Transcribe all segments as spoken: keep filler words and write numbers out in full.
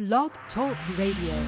Blog Talk Radio.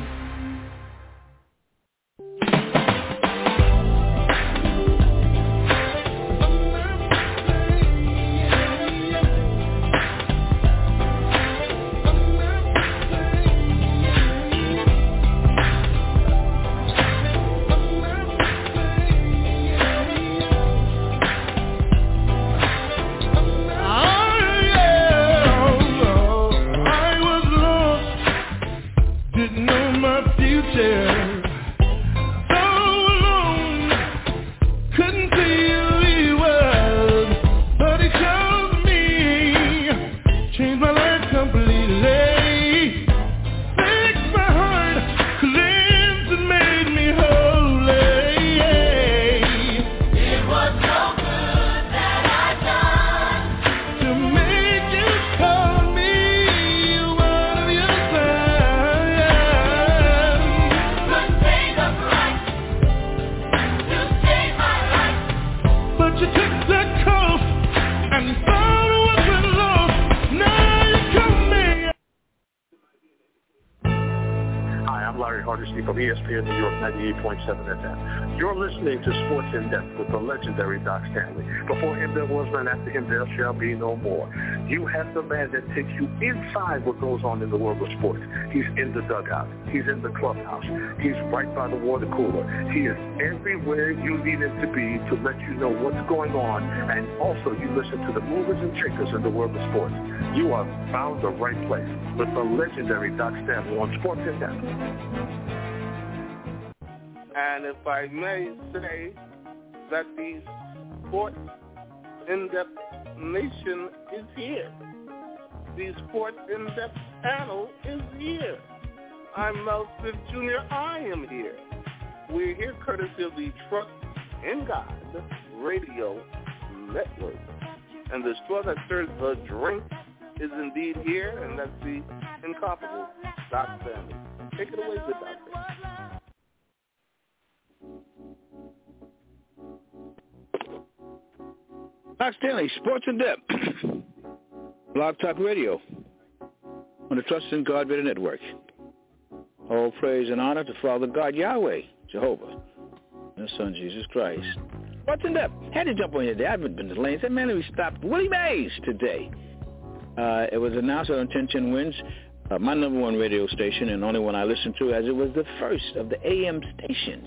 From E S P N New York ninety-eight point seven F M. You're listening to Sports in Depth with the legendary Doc Stanley. Before him there was none, after him there shall be no more. You have the man that takes you inside what goes on in the world of sports. He's in the dugout. He's in the clubhouse. He's right by the water cooler. He is everywhere you need him to be to let you know what's going on. And also you listen to the movers and shakers in the world of sports. You are found the right place with the legendary Doc Stanley on Sports in Depth. And if I may say that the Sports In-Depth Nation is here. The Sports In-Depth panel is here. I'm Mel Smith Junior I am here. We're here courtesy of the Trust in God Radio Network. And the straw that stirs the drink is indeed here, and that's the incomparable Doc Stanley. Take it away, good doctor. Doc Stanley, Sports in Depth, Blog Talk Radio, on the Trust in God Radio Network. All praise and honor to Father God, Yahweh, Jehovah, and His Son, Jesus Christ. Sports in Depth, had to jump on here today. I haven't been to the lane. Said, man, we stopped Willie Mays today. Uh, it was announced on ten ten Wins, uh, my number one radio station, and only one I listened to, as it was the first of the A M stations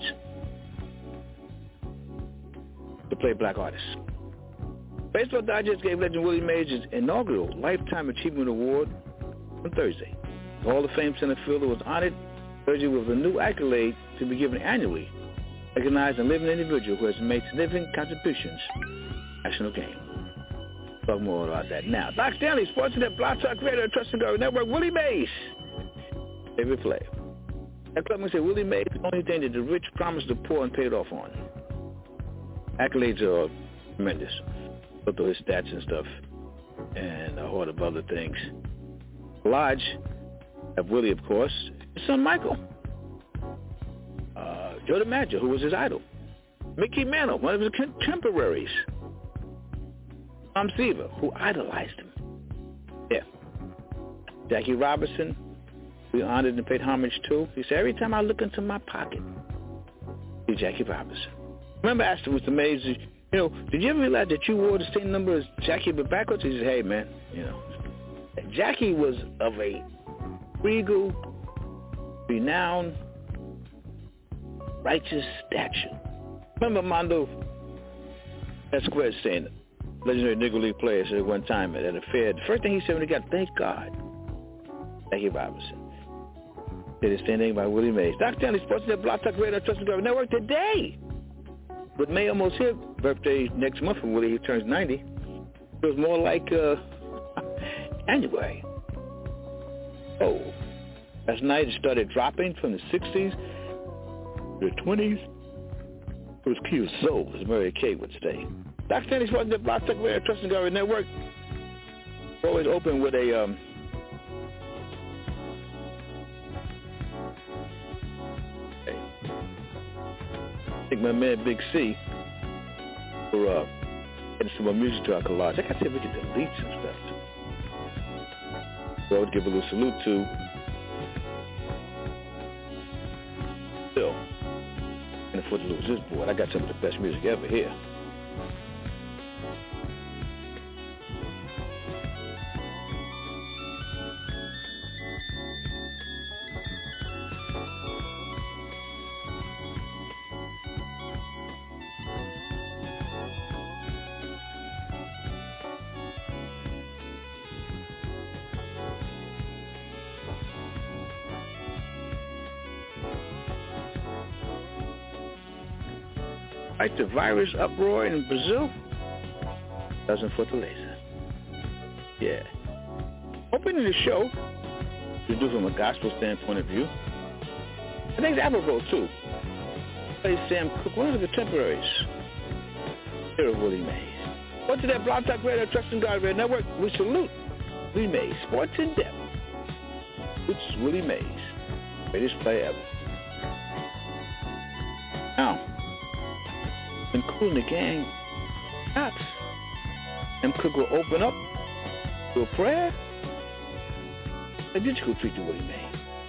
to play black artists. Baseball Digest gave legend Willie Mays his inaugural Lifetime Achievement Award on Thursday. The Hall of Fame center fielder was honored Thursday with a new accolade to be given annually, recognizing a living individual who has made significant contributions to the national game. Talk more about that now. Doc Stanley, Sports in Depth, Blog Talk Radio, Trust and God Network. Willie Mays, favorite player. That club said Willie Mays is the only thing that the rich promised the poor and paid off on. Accolades are tremendous. Go through his stats and stuff, and a horde of other things. Lodge, of Willie, of course, his son Michael. Uh, Joe DiMaggio, who was his idol. Mickey Mantle, one of his contemporaries. Tom Seaver, who idolized him. Yeah. Jackie Robinson, we honored and paid homage to. He said, every time I look into my pocket, see Jackie Robinson. Remember I asked him, Mister Mays, you know, did you ever realize that you wore the same number as Jackie but backwards? He said, hey, man, you know. Jackie was of a regal, renowned, righteous stature. Remember Mondo Esquez saying, legendary Negro League player, said at one time at a fair, the first thing he said when he got, thank God, Jackie Robinson. Did the same thing by Willie Mays. Doc Stanley, Sports Net, Blog Talk Radio, Trust and God Network today. With May almost here, birthday next month for Willie, he turns ninety. It was more like uh, January. Oh, last night it started dropping from the sixties to the twenties. It was cute soul, as Mary Kay would say. Doc Stanley, Sports Net, Blog Talk Radio, Trust and God Network. We're always open with a um, I think my man Big C for uh, getting some more music to our collage. Like I said, we can delete some stuff too. So I would give a little salute to Still, and for to lose this board, I got some of the best music ever here. Like the virus uproar in Brazil, doesn't Fortaleza. Yeah. Opening the show, we do from a gospel standpoint of view. I think it's apropos too. Play Sam Cooke, one of the contemporaries. Here of Willie Mays. What to that Blog Talk Radio, Trust in God Radio Network, we salute Willie Mays, Sports in Depth. It's Willie Mays, greatest player ever. Now, when Cool and the Gang stops, and Cook will open up to a prayer. How did you go treat the Willie Mays?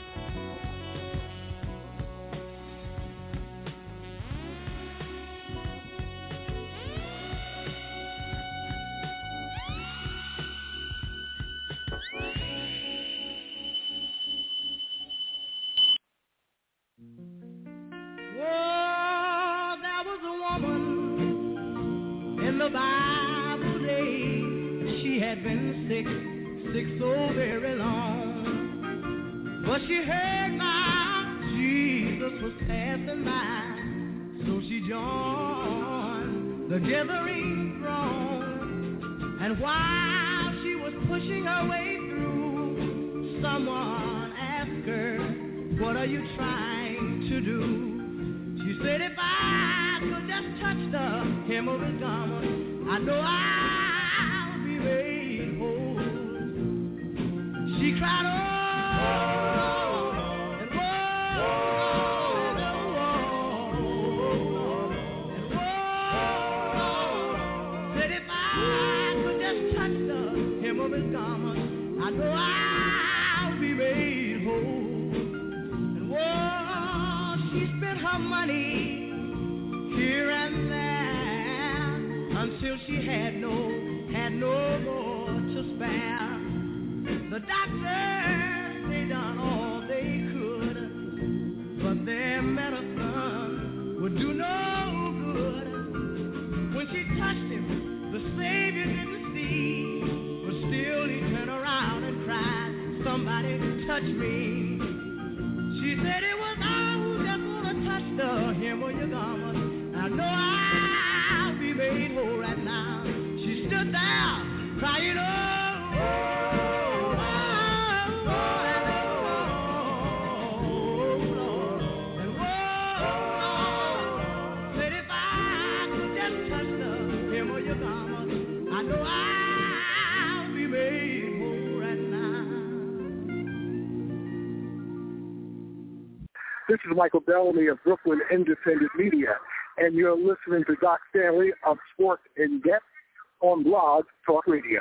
This is Michael Bellamy of Brooklyn Independent Media, and you're listening to Doc Stanley of Sports in Depth on Blog Talk Radio.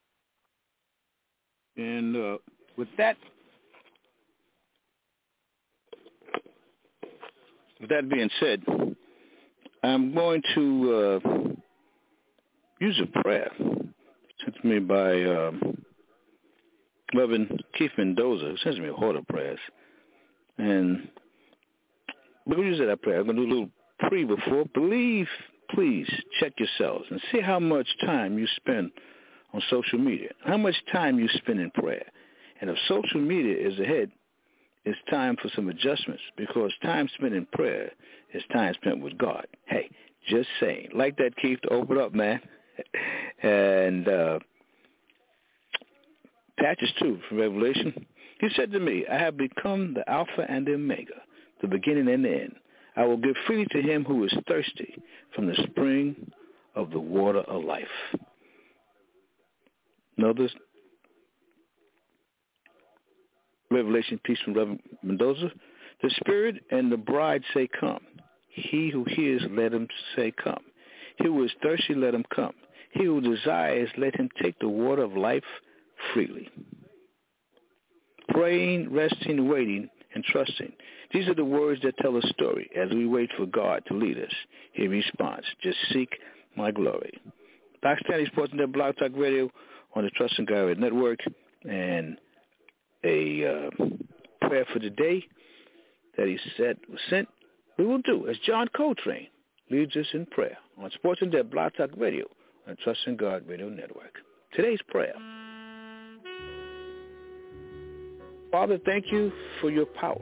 And uh, with that, with that being said, I'm going to uh, use a prayer sent to me by um, Reverend Keith Mendoza, who sends me a horde of prayers. And we're going to use that prayer. I'm going to do a little pre before. Believe, please, check yourselves and see how much time you spend on social media, how much time you spend in prayer. And if social media is ahead, it's time for some adjustments, because time spent in prayer is time spent with God. Hey, just saying. Like that, Keith, to open up, man. and uh, Patches, too, from Revelation. He said to me, I have become the Alpha and the Omega, the beginning and the end. I will give freely to him who is thirsty from the spring of the water of life. Notice Revelation, peace from Reverend Mendoza. The Spirit and the bride say, come. He who hears, let him say, come. He who is thirsty, let him come. He who desires, let him take the water of life freely. Praying, resting, waiting and trusting. These are the words that tell a story as we wait for God to lead us. He responds, just seek my glory. Doc Stanley Sports Net Blog Talk Radio on the Trust and God Network, and a uh, prayer for the day that he said was sent, we will do as John Coltrane leads us in prayer on Sports and Net Blog Talk Radio on the Trust and God Radio Network. Today's prayer. Father, thank you for your power.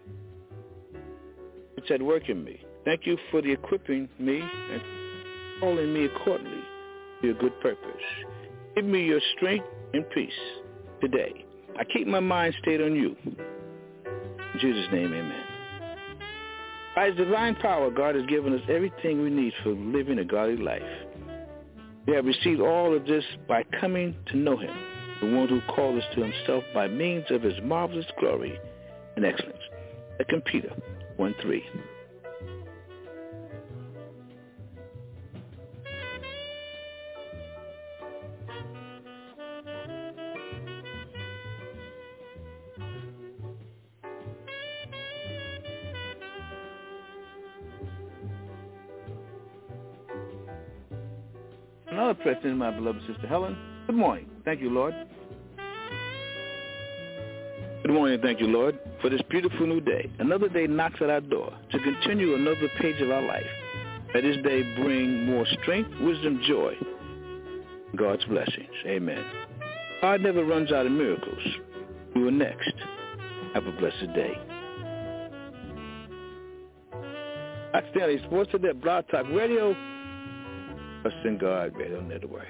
It's at work in me. Thank you for the equipping me and calling me accordingly to your good purpose. Give me your strength and peace today. I keep my mind stayed on you. In Jesus' name, amen. By his divine power, God has given us everything we need for living a godly life. We have received all of this by coming to know him, the one who called us to himself by means of his marvelous glory and excellence. Second Peter one three. Another prayer to my beloved sister Helen. Good morning. Thank you, Lord. Good morning. Thank you, Lord, for this beautiful new day. Another day knocks at our door to continue another page of our life. Let this day bring more strength, wisdom, joy, God's blessings. Amen. God never runs out of miracles. You are next. Have a blessed day. Doc Stanley Sports at that Blog Talk Radio. Trust in God Radio Network.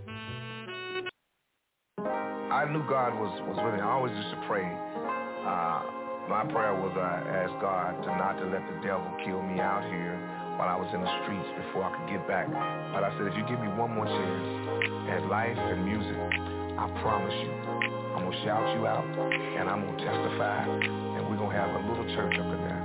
I knew God was, was with me. I always used to pray. Uh, my prayer was I asked God to not to let the devil kill me out here while I was in the streets before I could get back. But I said, if you give me one more chance at life and music, I promise you, I'm going to shout you out and I'm going to testify and we're going to have a little church up in there.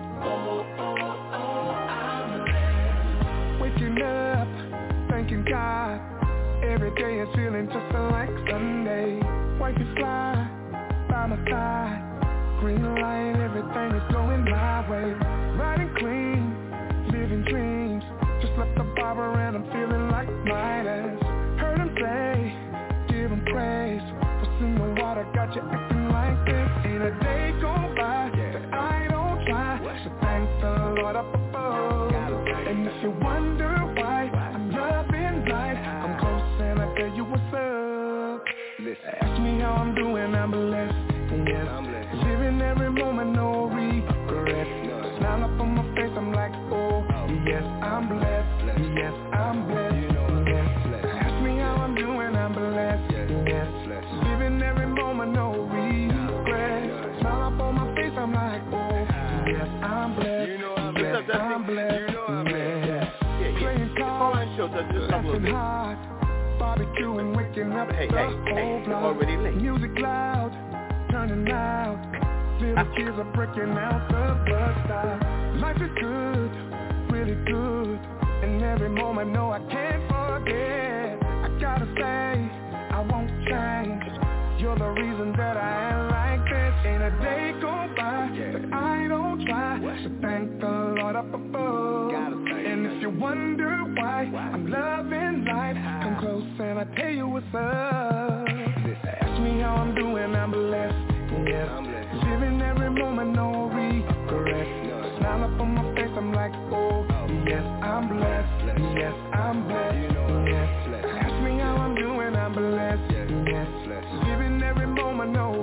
Waking up, thanking God. Every day is feeling just like Sunday. Wife is fly, by my side. Green light, everything is going my way. Riding clean, living dreams. Just left the barber and I'm feeling like Midas. Heard him say, give him praise. What's in the water got you acting like this? Ain't a day go by that I don't try. So thank the Lord up above. And if you wonder why I'm loving life, I'm close and I tell you what's up. Listen. Ask me how I'm doing, I'm blessed. Yes, I'm blessed. Living every moment, no regret. No. Smile up on my face, I'm like, oh, yes, I'm blessed. blessed. Yes, I'm blessed. You know yes. blessed. Ask me how I'm doing, I'm blessed. Yes, yes. Blessed. Living every moment, no regret. No. Smile up on my face, I'm like, oh, yes, I'm blessed. You know I'm blessed. Yes, I'm blessed. You know I'm blessed. Yes. Yeah, yeah. Playing cards, laughing hard. Barbecuing, waking up hey, the hey, whole hey, block. Already late. Music loud, turning loud. Little kids are breaking out the bus stop. Life is good, really good. And every moment, no, I can't forget. I gotta say, I won't change. You're the reason that I am like this. Ain't a day go by that I don't try. So thank the Lord up above. And if you wonder why I'm loving life, come close and I tell you what's up. Ask me how I'm doing, I'm blessed. Yes, living every moment, no regret. Smile up on my face, I'm like, oh, yes, I'm blessed. Yes, I'm blessed. Yes, ask me how I'm doing, I'm blessed. Yes, living every moment, no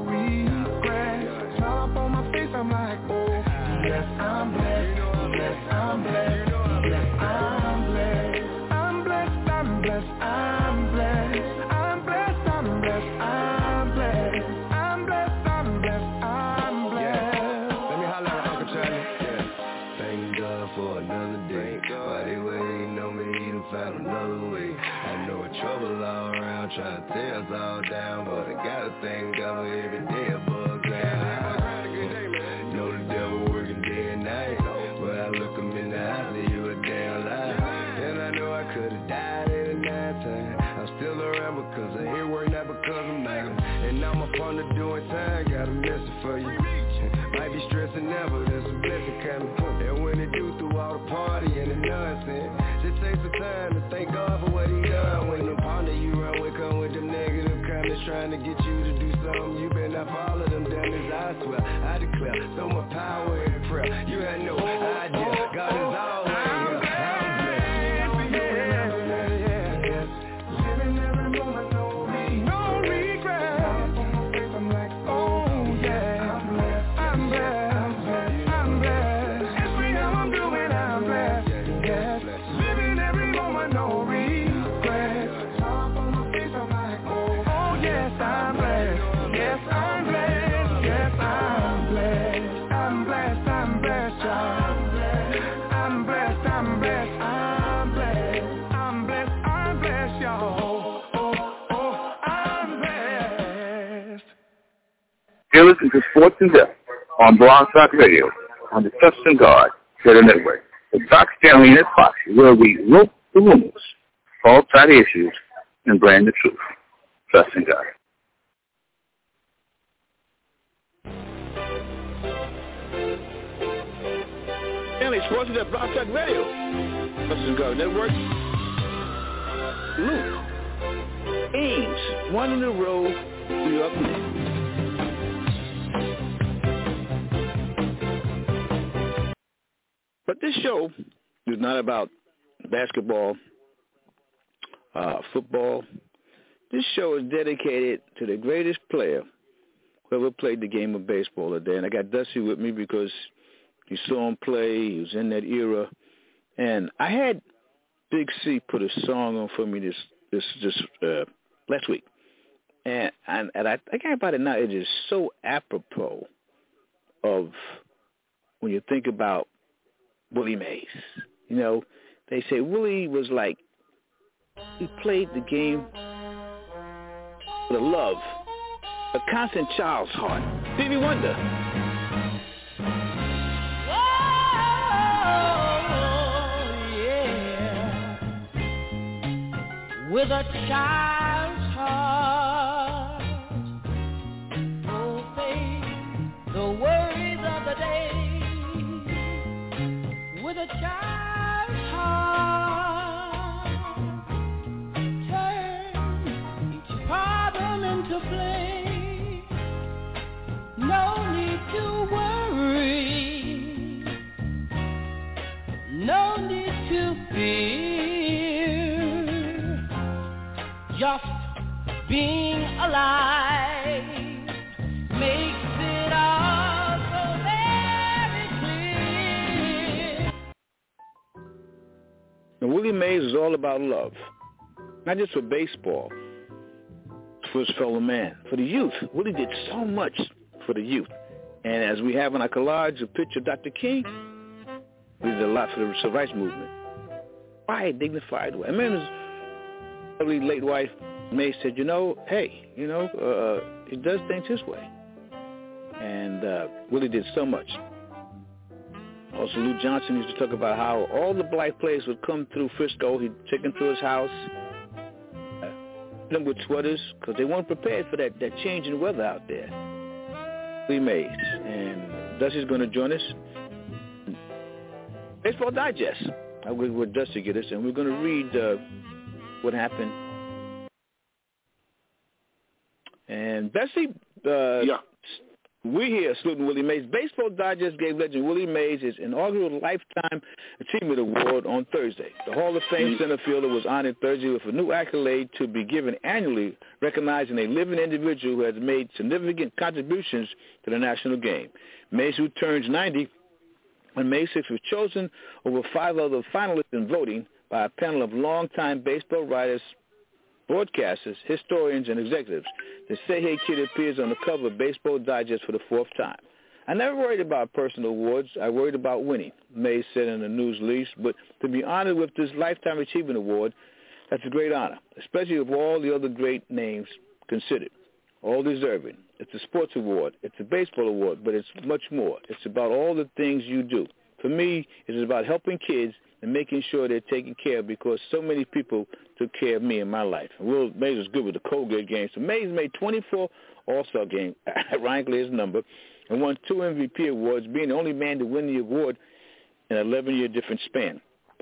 regret. Smile up on my face, I'm like, oh, yes, I'm blessed. Yes, I'm blessed. Yes, I'm blessed. I'm blessed, I'm blessed, I'm blessed. I'm blessed, I'm blessed, I'm blessed. I'm blessed, I'm blessed, I'm blessed. Let me holler at Uncle Charlie. Yeah. Thank God for another day. Why they waiting on me to find another way? I know it's trouble all around trying to tear us all down, but I gotta thank God for every day above ground. Know the devil working day and night, but I look him in the eye, say you a damn lie. And I know I could've died at a night time. I'm still around because I hear work, not because I'm mad. And I'm up on the doing time, got a message for you. Might be stressing never, there's some blessing coming. And when it do through all the party and the nonsense, just take some time to thank God for what he done. When the partner you run with come with them negative comments trying to get you to do something, you better not follow them dummies. I swear, I declare, so much power in prayer. You had no idea, God is always here. You're listening to Sports in Depth on Blog Talk Radio on the Trust in God Twitter Network. With Doc Stanley and his posse, where we rope the rumors, call tight issues, and brand the truth. Trust in God. Stanley, Sports in Depth, Blog Talk Radio. Trust in God Network. Luke Ames, one in a row, New York Knicks. But this show is not about basketball, uh, football. This show is dedicated to the greatest player who ever played the game of baseball today. And I got Dusty with me because you saw him play. He was in that era. And I had Big C put a song on for me this this this uh, last week. And, and, and I think about it now, it is so apropos of when you think about Willie Mays. You know, they say Willie was like, he played the game with a love, a constant child's heart. Stevie Wonder. Oh, yeah. With a child's heart, oh, face the worries of the day. With a child's heart, turn each problem into play. No need to worry, no need to fear. Just being alive makes it all so very clear. And Willie Mays is all about love, not just for baseball, for his fellow man, for the youth. Willie did so much for the youth. And as we have in our collage a picture of Doctor King, he did a lot for the civil rights movement. Quiet, dignified way. I mean, his lovely late wife, Mays, said, you know, hey, you know, uh, he does things his way. And uh, Willie did so much. Also, Lou Johnson used to talk about how all the black players would come through Frisco. He'd take them to his house, uh, them with sweaters, because they weren't prepared for that, that change in weather out there. Willie Mays. And Dusty's going to join us. Baseball Digest. I will with Dusty get us, and we're going to read uh, what happened. And Bessie, uh, yeah. we're here saluting Willie Mays. Baseball Digest gave legend Willie Mays his inaugural Lifetime Achievement Award on Thursday. The Hall of Fame center fielder was honored Thursday with a new accolade to be given annually, recognizing a living individual who has made significant contributions to the national game. Mays, who turns ninety on May sixth, was chosen over five other finalists in voting by a panel of longtime baseball writers, broadcasters, historians, and executives. The Say Hey Kid appears on the cover of Baseball Digest for the fourth time. I never worried about personal awards. I worried about winning, Mays said in the news release. But to be honored with this Lifetime Achievement Award, that's a great honor, especially with all the other great names considered, all deserving. It's a sports award. It's a baseball award, but it's much more. It's about all the things you do. For me, it's about helping kids and making sure they're taken care of, because so many people took care of me in my life. Will Mays was good with the Colgate games. So Mays made twenty-four All-Star games, ironically his number, and won two M V P awards, being the only man to win the award in an eleven-year different span.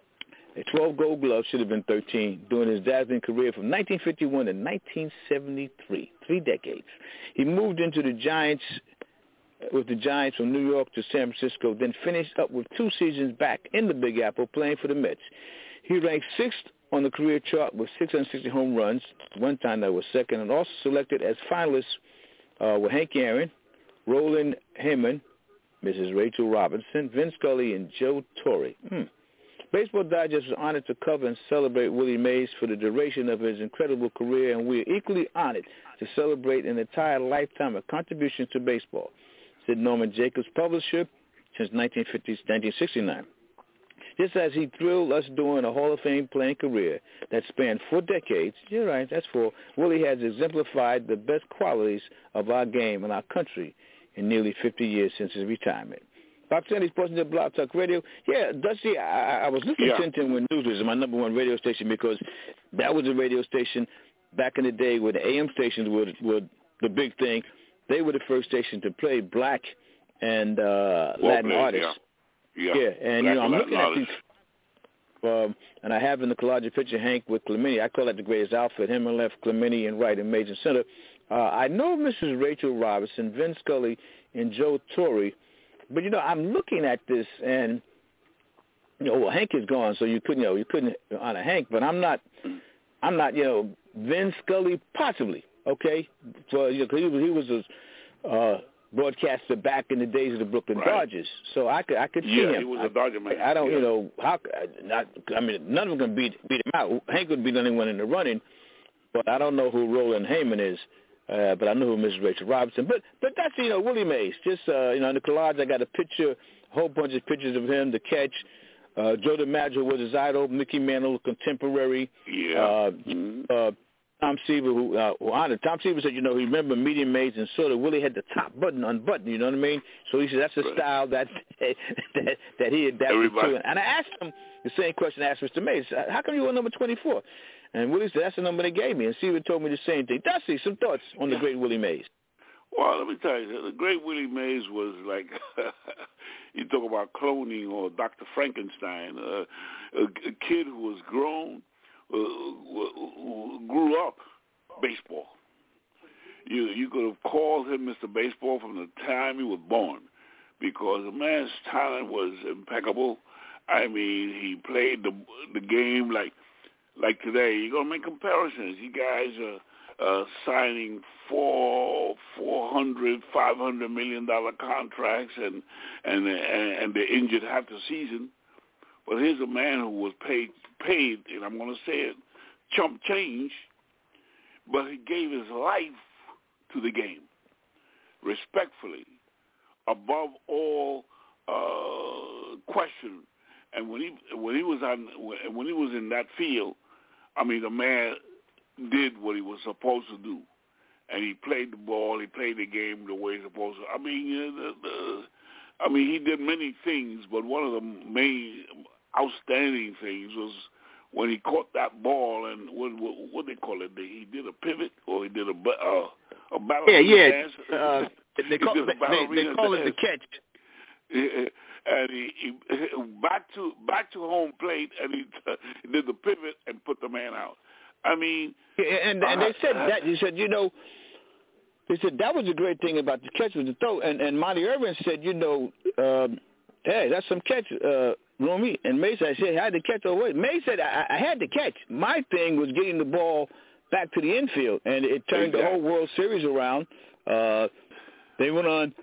A twelve Gold Gloves should have been thirteen, during his dazzling career from nineteen fifty-one to nineteen seventy-three, three decades. He moved into the Giants with the Giants from New York to San Francisco, then finished up with two seasons back in the Big Apple playing for the Mets. He ranked sixth on the career chart with six hundred sixty home runs. One time that was second, and also selected as finalists uh, were Hank Aaron, Roland Heyman, Missus Rachel Robinson, Vin Scully, and Joe Torre. Hmm. Baseball Digest was honored to cover and celebrate Willie Mays for the duration of his incredible career, and we are equally honored to celebrate an entire lifetime of contributions to baseball, said Norman Jacobs, publisher since nineteen sixty-nine. Just as he thrilled us during a Hall of Fame playing career that spanned four decades, you're right, that's four, Willie has exemplified the best qualities of our game and our country in nearly fifty years since his retirement. Bob Sandy's Sports and Blog Talk Radio. Yeah, Dusty, I, I was listening yeah. to ten ten When News was my number one radio station because that was a radio station back in the day where the A M stations were, were the big thing. They were the first station to play black and uh, well, Latin artists. Yeah, yeah. yeah. and black you know, I'm Latin looking artists. at these, um, and I have in the collage a picture of Hank with Clemente. I call that the greatest outfit, him and left, Clemente and right in Major Center. Uh, I know Missus Rachel Robinson, Vin Scully, and Joe Torre. But, you know, I'm looking at this, and, you know, well, Hank is gone, so you couldn't, you know, you couldn't honor Hank. But I'm not, I'm not, you know, Vin Scully possibly, okay? So, you know, he was, he was a uh, broadcaster back in the days of the Brooklyn right. Dodgers, so I could, I could see yeah, him. Yeah, he was a Dodger man. I, I don't, yeah. you know, how? Not, I mean, none of them can beat beat him out. Hank would be the only one in the running, but I don't know who Roland Heyman is. Uh, but I know who Missus Rachel Robinson. But but that's, you know, Willie Mays. Just, uh, you know, in the collage I got a picture, a whole bunch of pictures of him, the catch. Uh, Joe DiMaggio was his idol. Mickey Mantle, contemporary. Yeah. Uh, mm-hmm. uh, Tom Seaver, who, uh, who honored. Tom Seaver said, you know, he remembered meeting Mays and saw that Willie had the top button unbuttoned, you know what I mean? So he said that's a right. style that, that that he adapted Everybody. to. And I asked him the same question I asked Mister Mays. How come you were number twenty-four? And Willie said, that's the number they gave me. And Seaver told me the same thing. Dusty, some thoughts on the great Willie Mays? Well, let me tell you, the great Willie Mays was like, you talk about cloning or Doctor Frankenstein, uh, a, a kid who was grown, uh, who grew up baseball. You you could have called him Mister Baseball from the time he was born because the man's talent was impeccable. I mean, he played the the game like, Like today, you're gonna make comparisons. You guys are uh, signing four, four hundred, five hundred million dollar contracts, and and and, and they're injured half the season. But here's a man who was paid, paid, and I'm gonna say it, chump change. But he gave his life to the game, respectfully, above all uh, question. And when he when he was on when he was in that field, I mean, the man did what he was supposed to do, and he played the ball. He played the game the way he's supposed to. I mean, uh, the, the, I mean, he did many things, but one of the main outstanding things was when he caught that ball and what what, what they call it? He did a pivot or he did a uh, a ballerina yeah, yeah. dance. Uh, they call, they, they, they call it the catch. Yeah. And he, he back to back to home plate, and he, uh, he did the pivot and put the man out. I mean, yeah, and and they said that he said, you know, they said that was the great thing about the catch was the throw. And and Monty Irvin said, you know, um, hey, that's some catch, uh, Romy. And May said, I said, I had to catch away. May said, I, I had to catch. My thing was getting the ball back to the infield, and it turned exactly. the whole World Series around. Uh, they went on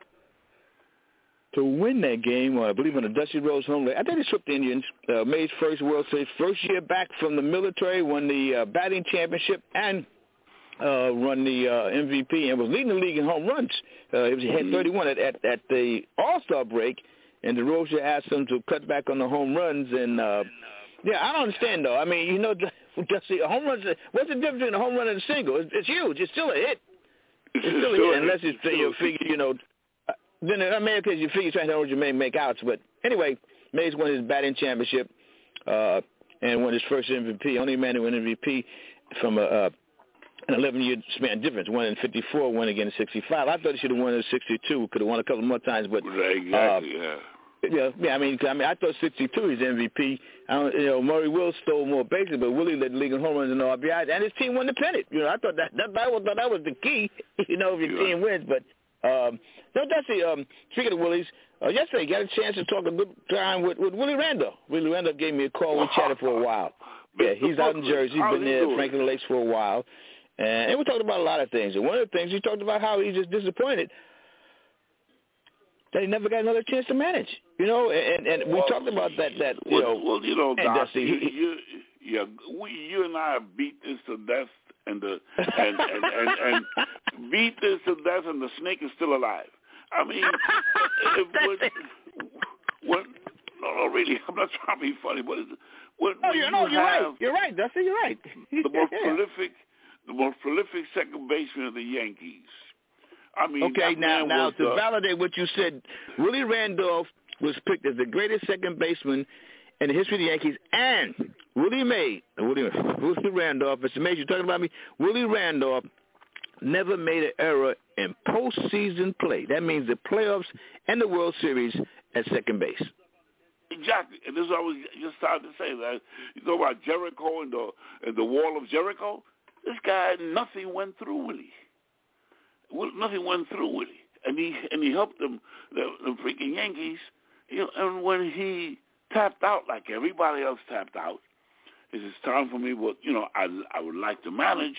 to win that game, uh, I believe, on the Dusty Rhodes home. I think they swept the Indians. Uh, May's first World Series, first year back from the military, won the uh, batting championship and uh, won the uh, M V P and was leading the league in home runs. Uh, he had thirty-one at, at, at the All-Star break, and DeRozier asked him to cut back on the home runs. And, uh, yeah, I don't understand, though. I mean, you know, Dusty, a home run, what's the difference between a home run and a single? It's, it's huge. It's still a hit. It's still a hit, unless it's, you figure, you know, then in America, you figure trying to you may make outs. But anyway, Mays won his batting championship uh, and won his first M V P. Only man to win M V P from a, uh, an eleven-year span difference. One in fifty-four, one again in sixty-five. I thought he should have won in sixty-two. Could have won a couple more times, but exactly, uh, yeah. Yeah, yeah. I mean, I mean, I thought sixty-two he's M V P. I don't, you know, Murray Wills stole more bases, but Willie led the league in home runs and R B Is, and his team won the pennant. You know, I thought that that, that was that was the key. You know, if your yeah. team wins. But um, no, that's the um, speaking of Willies. Uh, yesterday, got a chance to talk a good time with, with Willie Randolph. Willie Randolph gave me a call. We chatted for a while. Yeah, he's out in Jersey. He's been there at Franklin Lakes for a while. And we talked about a lot of things. And one of the things, he talked about how he's just disappointed that he never got another chance to manage. You know, and, and we well, talked about that, that you well, know. Well, you know, Doc, you, you, you, we, you and I beat this to death, and the and, and, and, and beat this to death, and the snake is still alive. I mean, if, when, when, no, no, really, I'm not trying to be funny, but it's, when, oh, when you you know, you're have right. You're right, Dusty. You're right. the most prolific, the most prolific second baseman of the Yankees. I mean, okay, now, now to uh, validate what you said, Willie Randolph was picked as the greatest second baseman in the history of the Yankees, and Willie Mays, Willie, Willie Randolph, it's amazing you're talking about me, Willie Randolph never made an error in postseason play. That means the playoffs and the World Series at second base. Exactly, and this is what I was just starting to say. That you know about Jericho and the and the Wall of Jericho. This guy, nothing went through Willie. Nothing went through Willie, and he and he helped them, the, the freaking Yankees. You know, and when he tapped out, like everybody else tapped out, it's time for me. What you know, I I would like to manage.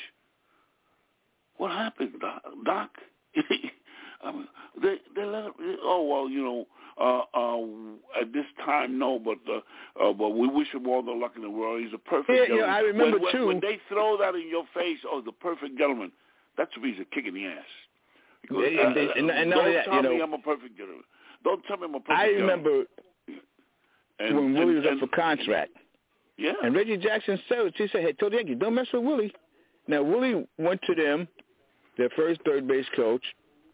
What happened, Doc? Doc? I mean, they they let him, oh well, you know. Uh, uh, at this time, no, but uh, uh, but we wish him all the luck in the world. He's a perfect yeah, gentleman. Yeah, I remember when, too. When they throw that in your face, oh, the perfect gentleman, that to me is a kick in the ass. Because, and, and, uh, and, and don't that, tell you know, me I'm a perfect gentleman. Don't tell me I'm a perfect I gentleman. remember and, when Willie was and, up for contract. Yeah. And Reggie Jackson said, he said, hey, told the Yankees, don't mess with Willie. Now, Willie went to them, their first third base coach,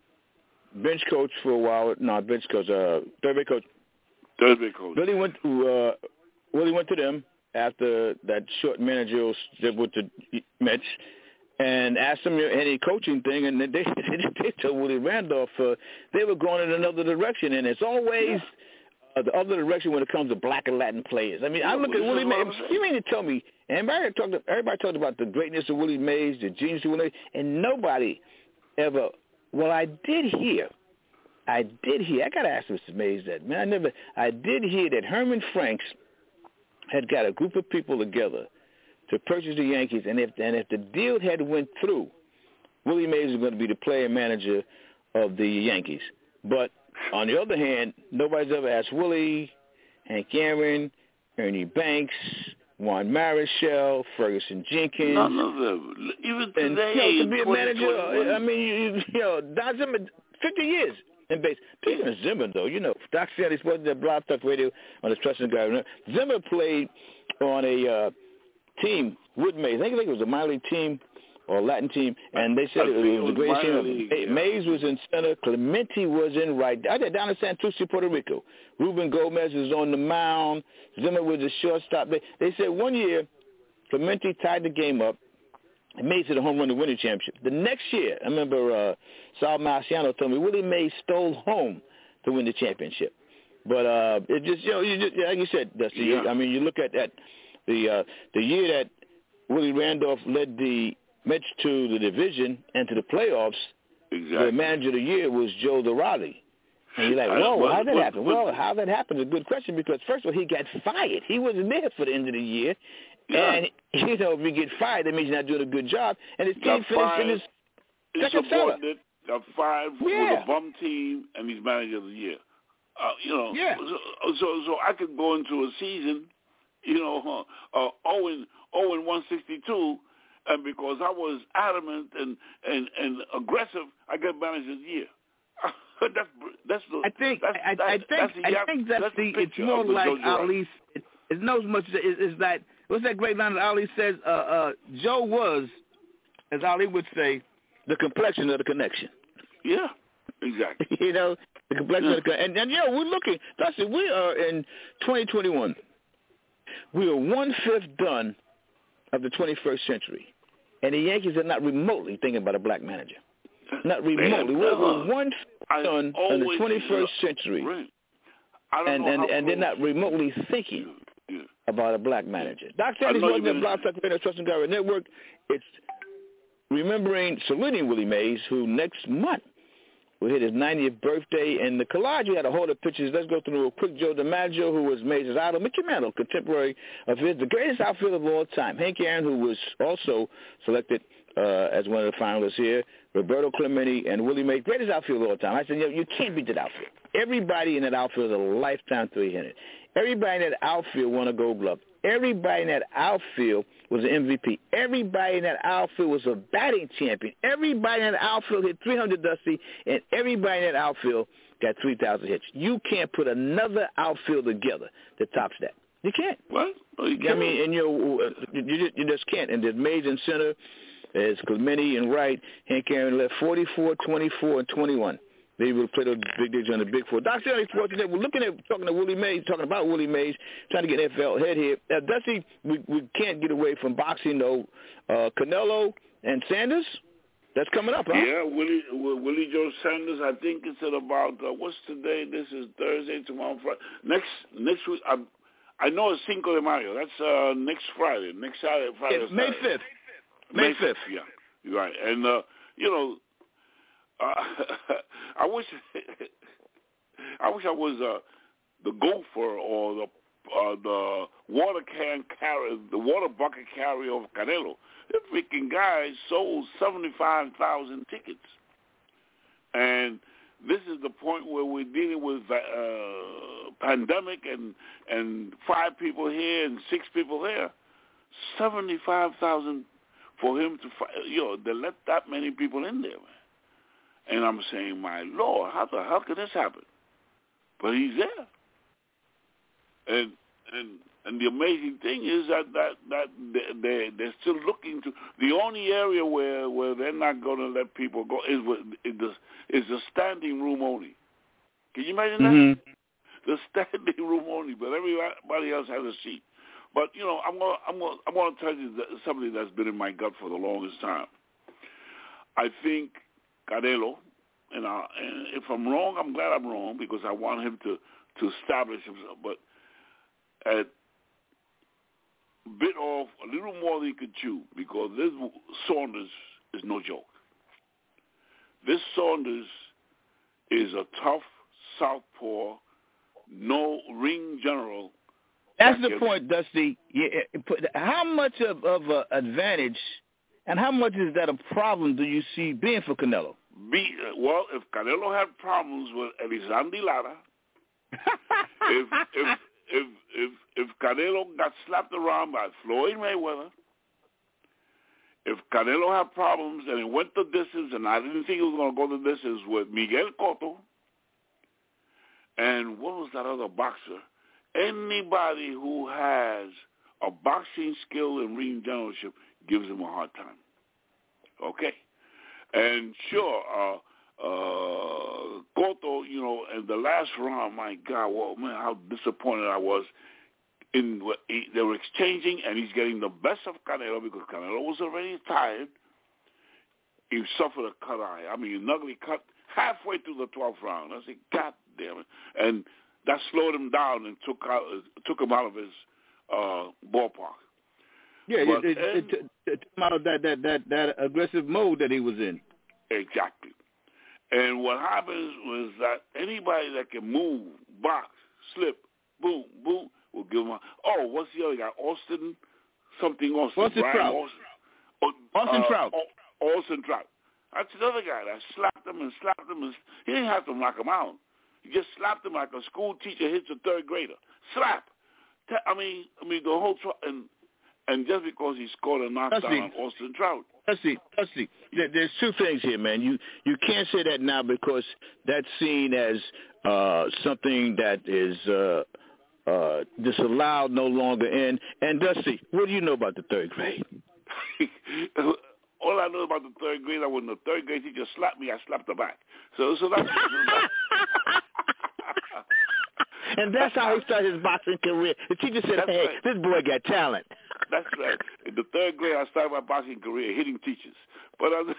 bench coach for a while. No, bench coach, uh, third base coach. Third base coach. Willie went to, uh, Willie went to them after that short managerial stint with the Mets and asked them any coaching thing, and they, they, they told Willie Randolph uh, they were going in another direction, and it's always uh, the other direction when it comes to black and Latin players. I mean, yeah, I look at Willie Mays. You mean to tell me, and everybody talked, everybody talked about the greatness of Willie Mays, the genius of Willie Mays, and nobody ever, well, I did hear, I did hear, I got to ask Mister Mays that, man, I never, I did hear that Herman Franks had got a group of people together to purchase the Yankees, and if and if the deal had went through, Willie Mays was going to be the player manager of the Yankees. But on the other hand, nobody's ever asked Willie, Hank Aaron, Ernie Banks, Juan Marichal, Ferguson Jenkins. None of them. Even today, and, you know, to be a manager, I mean, you, you know, Don Zimmer, fifty years in base. Speaking of Zimmer, though, you know, Doc said he's supposed to Blog Talk Radio on his Trusting Guy. Zimmer played on a uh, team with Mays. I think it was a minor league team or a Latin team, and they said it was, it was the greatest team. League, yeah. Mays was in center. Clemente was in right. I did down in Santurce, Puerto Rico. Ruben Gomez was on the mound. Zimmer was the shortstop. They, they said one year Clemente tied the game up. Mays hit a home run to win the championship. The next year, I remember uh, Sal Marciano told me Willie Mays stole home to win the championship. But uh, it just, you know, you just, like you said, Dusty, yeah. I mean, you look at that, the uh, the year that Willie Randolph led the Mets to the division and to the playoffs, exactly. The manager of the year was Joe Girardi. And you're like, whoa, well, how did that happen? Well, well, how that happened is a good question because, first of all, he got fired. He wasn't there for the end of the year. Yeah. And, you know, if you get fired, that means you're not doing a good job. And his team finished in his second cellar. Got fired yeah. with a bum team, and he's manager of the year. Uh, you know, yeah. so, so so I could go into a season, you know, uh, uh, oh and one sixty-two, and because I was adamant and, and, and aggressive, I got manager of the year. that's that's the. I think that's, I, that's, I think that's the, I think that's, that's the. the It's more like Ali. It, it's not as much as is, is that. What's that great line that Ali says? Uh, uh, Joe was, as Ali would say, the complexion of the connection. Yeah, exactly. You know, the complexion yeah. of the connection. And, and, you know, we're looking, Dusty, we are in twenty twenty-one. We are one-fifth done of the twenty-first century. and the Yankees are not remotely thinking about a black manager. Not remotely. We're, we're one son in the twenty-first century, right. I don't and know and, how and they're not remotely thinking yeah. about a black manager. Doctor Sandy's wasn't a Blog Talk Radio Trust and Government Network. It's remembering, saluting Willie Mays, who next month will hit his ninetieth birthday. And the collage, you had a whole lot of pictures. Let's go through real quick. Joe DiMaggio, who was Mays' idol. Mickey Mantle, contemporary of his, the greatest outfielder of all time. Hank Aaron, who was also selected uh, as one of the finalists here. Roberto Clemente and Willie Mays, greatest outfielder of all time. I said, you know, you can't beat that outfield. Everybody in that outfield is a lifetime three hundred. Everybody in that outfield won a Gold Glove. Everybody in that outfield was an M V P. Everybody in that outfield was a batting champion. Everybody in that outfield hit three hundred, Dusty, and everybody in that outfield got three thousand hits. You can't put another outfield together that tops that. You can't. What? Well, you can't. I mean, and you, you, just, you just can't. And there's Mays in center. There's Clemente in right. Hank Aaron left forty-four, twenty-four, and twenty-one. They will play those big digs on the big four. Doctor Ellie Sports Today, we're looking at, talking to Willie Mays, talking about Willie Mays, trying to get N F L head here. Now, Dusty, we, we can't get away from boxing, though. Uh, Canelo and Sanders, that's coming up, huh? Yeah, Willie, Willie Joe Sanders, I think it's at about, uh, what's today? This is Thursday, tomorrow, Friday. Next next week, I, I know it's Cinco de Mayo. That's uh, next Friday, next Saturday, Friday. It's May fifth. May fifth, yeah. You're right. And, uh, you know, Uh, I wish I wish I was uh, the gopher or the uh, the water can carrier, the water bucket carrier of Canelo. The freaking guy sold seventy-five thousand tickets, and this is the point where we're dealing with uh, pandemic and and five people here and six people there. seventy-five thousand for him to, you know, they let that many people in there, man. And I'm saying, my Lord, how the hell could this happen? But he's there. And and and the amazing thing is that that, that they they're still looking to the only area where, where they're not going to let people go is with is the is the standing room only. Can you imagine that? Mm-hmm. The standing room only, but everybody else has a seat. But you know, I'm gonna I'm gonna I'm gonna tell you something that's been in my gut for the longest time. I think Canelo, and, I, and if I'm wrong, I'm glad I'm wrong because I want him to, to establish himself. But at bit off a little more than he could chew because this Saunders is no joke. This Saunders is a tough southpaw, no ring general. That's the point, Dusty. How much of, of an advantage and how much is that a problem do you see being for Canelo? Be, well, if Canelo had problems with Elisandi Lara, if, if if if if Canelo got slapped around by Floyd Mayweather, if Canelo had problems and it went the distance, and I didn't think he was going to go the distance with Miguel Cotto, and what was that other boxer? Anybody who has a boxing skill and ring generalship gives him a hard time. Okay? And sure, uh, uh, Cotto, you know, in the last round, my God, well, man, how disappointed I was. In what he, they were exchanging, and he's getting the best of Canelo because Canelo was already tired. He suffered a cut eye. I mean, an ugly cut halfway through the twelfth round. I said, God damn it. And that slowed him down and took out, took him out of his uh, ballpark. Yeah, but, it, it, it, it, it took him out of that, that, that, that aggressive mode that he was in. Exactly. And what happens was that anybody that can move, box, slip, boom, boom, will give him a, oh, what's the other guy? Austin, something Austin. Austin Brian Trout. Austin, oh, Austin uh, Trout. Austin Trout. That's another guy that slapped him and slapped him. And, he didn't have to knock him out. He just slapped him like a school teacher hits a third grader. Slap. I mean, I mean the whole tr- and and just because he scored a knockdown on Austin Trout. Let's see, let's see. There's two things here, man. You you can't say that now because that's seen as uh, something that is uh, uh, disallowed no longer. And and Dusty, what do you know about the third grade? All I know about the third grade, I was in the third grade teacher slapped me, I slapped her back. So so that's. And that's how he started his boxing career. The teacher said, That's hey, right. this boy got talent. That's right. In the third grade, I started my boxing career hitting teachers. But I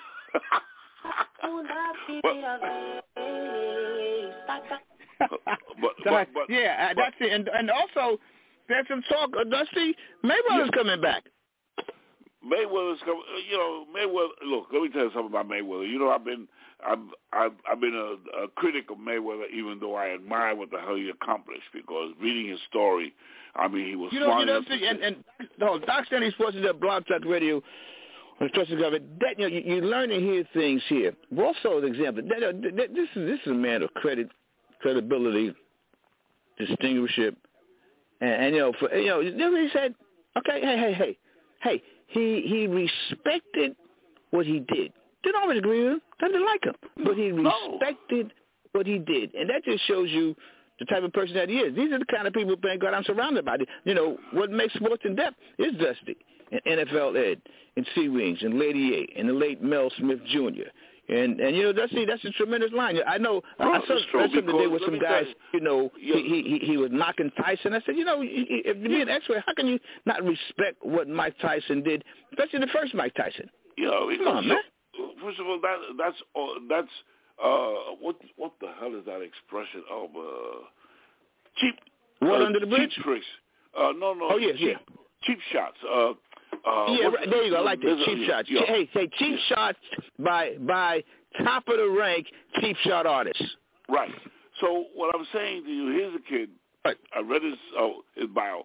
but, but, but, yeah, but, that's it. And, and also, there's some talk. Uh, Dusty, Mayweather's yeah. coming back. Mayweather's coming. You know, Mayweather. Look, let me tell you something about Mayweather. You know, I've been, I've, I've, I've been a, a critic of Mayweather, even though I admire what the hell he accomplished. Because reading his story, I mean, he was. You know, you know, see, and, and no, Doc Stanley Sports is at Blog Talk Radio. Trust the government. That, you know, you, you learn to hear things here. Also, an example. That, that, this is this is a man of credit, credibility, distinguishment, and, and you know, for, you know, he said, okay, hey, hey, hey, hey. He he respected what he did. Didn't always agree with him. Didn't like him, but he respected no. what he did, and that just shows you the type of person that he is. These are the kind of people, thank God, I'm surrounded by. You know, what makes sports in depth is Dusty, and N F L Ed, and C Wings, and Lady A, and the late Mel Smith Junior And, and you know, Dusty, that's a tremendous line. I know, well, I saw something today with some guys, you know, yeah. he, he he was knocking Tyson. I said, you know, if you be an expert, how can you not respect what Mike Tyson did, especially the first Mike Tyson? You know, Come on, man. First of all, that that's uh, that's uh, what what the hell is that expression of uh, cheap? What uh, under the bridge? Cheap tricks. Uh, no, no. Oh yeah, cheap, yeah. Cheap shots. Uh, uh, yeah, right, there you go. I like that. Cheap a, shots. Yeah. Hey, hey, cheap yeah. shots by by top of the rank cheap shot artists. Right. So what I'm saying to you, here's a kid. Right. I read his oh, his bio.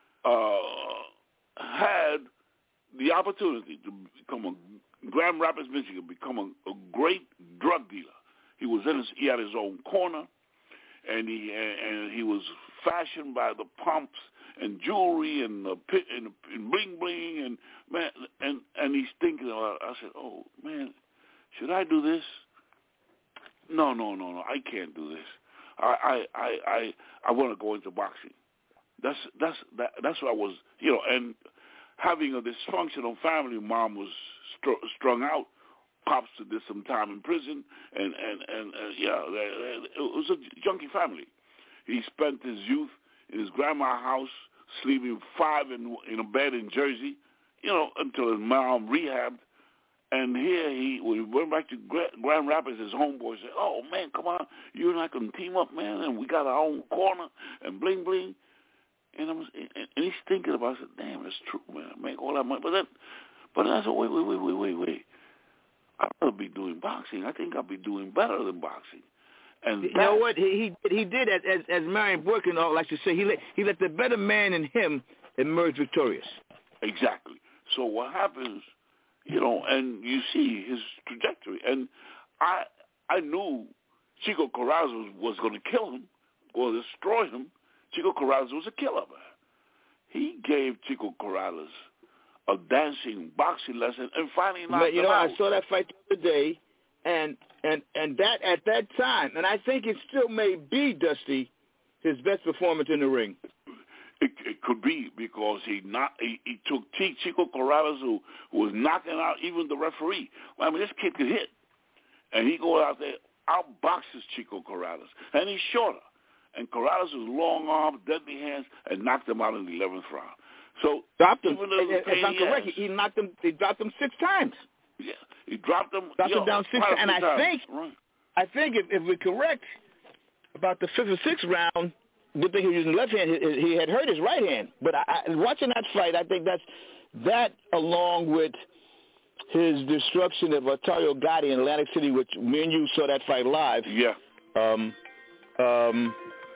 Uh, had the opportunity to become a Grand Rapids, Michigan, become a, a great drug dealer. He was in his, he had his own corner, and he and, and he was fashioned by the pumps and jewelry and the pit and, and bling bling and man and and he's thinking about. I said, oh man, should I do this? No, no, no, no. I can't do this. I I I I, I want to go into boxing. That's that's that, that's what I was, you know, and having a dysfunctional family. Mom was str- strung out. Pops did some time in prison, and and and uh, yeah, it was a junkie family. He spent his youth in his grandma's house, sleeping five in in a bed in Jersey, you know, until his mom rehabbed. And here he, when he went back to Grand Rapids, his homeboy said, "Oh man, come on, you and I can team up, man, and we got our own corner and bling bling." And I was, and he's thinking about it. I said, "Damn, it's true, man. I make all that money." But then, but then I said, "Wait, wait, wait, wait, wait, wait. I'd rather be doing boxing. I think I'll be doing better than boxing." And you that, know what? He he, he did as as, as Marion Boykin likes to say. He let he let the better man in him emerge victorious. Exactly. So what happens, you know, and you see his trajectory. And I I knew Chico Corrales was, was going to kill him or destroy him. Chico Corrales was a killer, man. He gave Chico Corrales a dancing boxing lesson and finally knocked but, you him know, out. I saw that fight the other day, and and and that at that time, and I think it still may be, Dusty, his best performance in the ring. It, it could be because he not he, he took T. Chico Corrales, who, who was knocking out even the referee. Well, I mean, this kid could hit, and he go out there outboxes Chico Corrales, and he's shorter. And Corrales' long arms, deadly hands, and knocked him out in the eleventh round. So dropped him. Even though If I'm correct, he knocked him. He dropped him six times. Yeah, he dropped him. Dropped yo, him down six, and I times. think, right. I think if, if we're correct about the fifth or sixth round, good thing he was using left hand. He, he had hurt his right hand. But I, I, watching that fight, I think that's that along with his destruction of Otario Gotti in Atlantic City, which me and you saw that fight live. Yeah. Um. Um.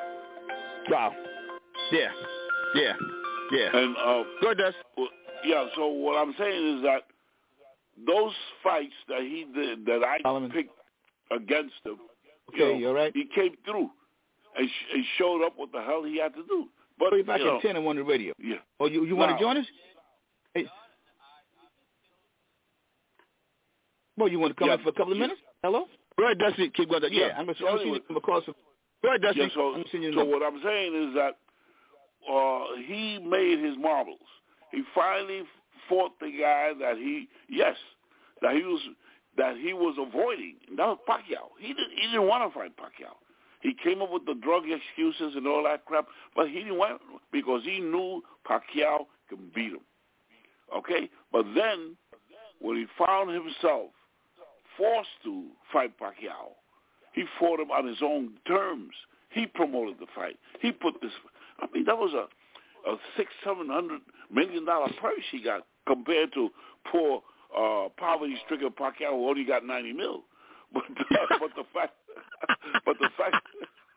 Wow. Yeah. Yeah. Yeah. And uh, good, Dust. Well, yeah. So what I'm saying is that those fights that he did, that I Solomon. picked against him, okay, you know, all right. he came through and, sh- and showed up what the hell he had to do. But we're back you know, at ten and one on the radio. Yeah. Oh, you you now, want to join us? Hey. Well, you want to come yeah, in for a couple of yeah. minutes? Hello. Go ahead, Dusty. Keep going. Yeah, yeah. I'm going so to anyway, see you across. Go ahead, Dusty. Yeah, so I'm seeing you so what I'm saying is that uh, he made his marbles. He finally fought the guy that he yes that he was that he was avoiding. And that was Pacquiao. He didn't he didn't want to fight Pacquiao. He came up with the drug excuses and all that crap, but he didn't want because he knew Pacquiao could beat him. Okay? But then, when he found himself forced to fight Pacquiao, he fought him on his own terms. He promoted the fight. He put this, I mean, that was a, a six, seven hundred million dollar purse he got compared to poor, uh, poverty-stricken Pacquiao who only got ninety mil. But, uh, but the fact, but the fact,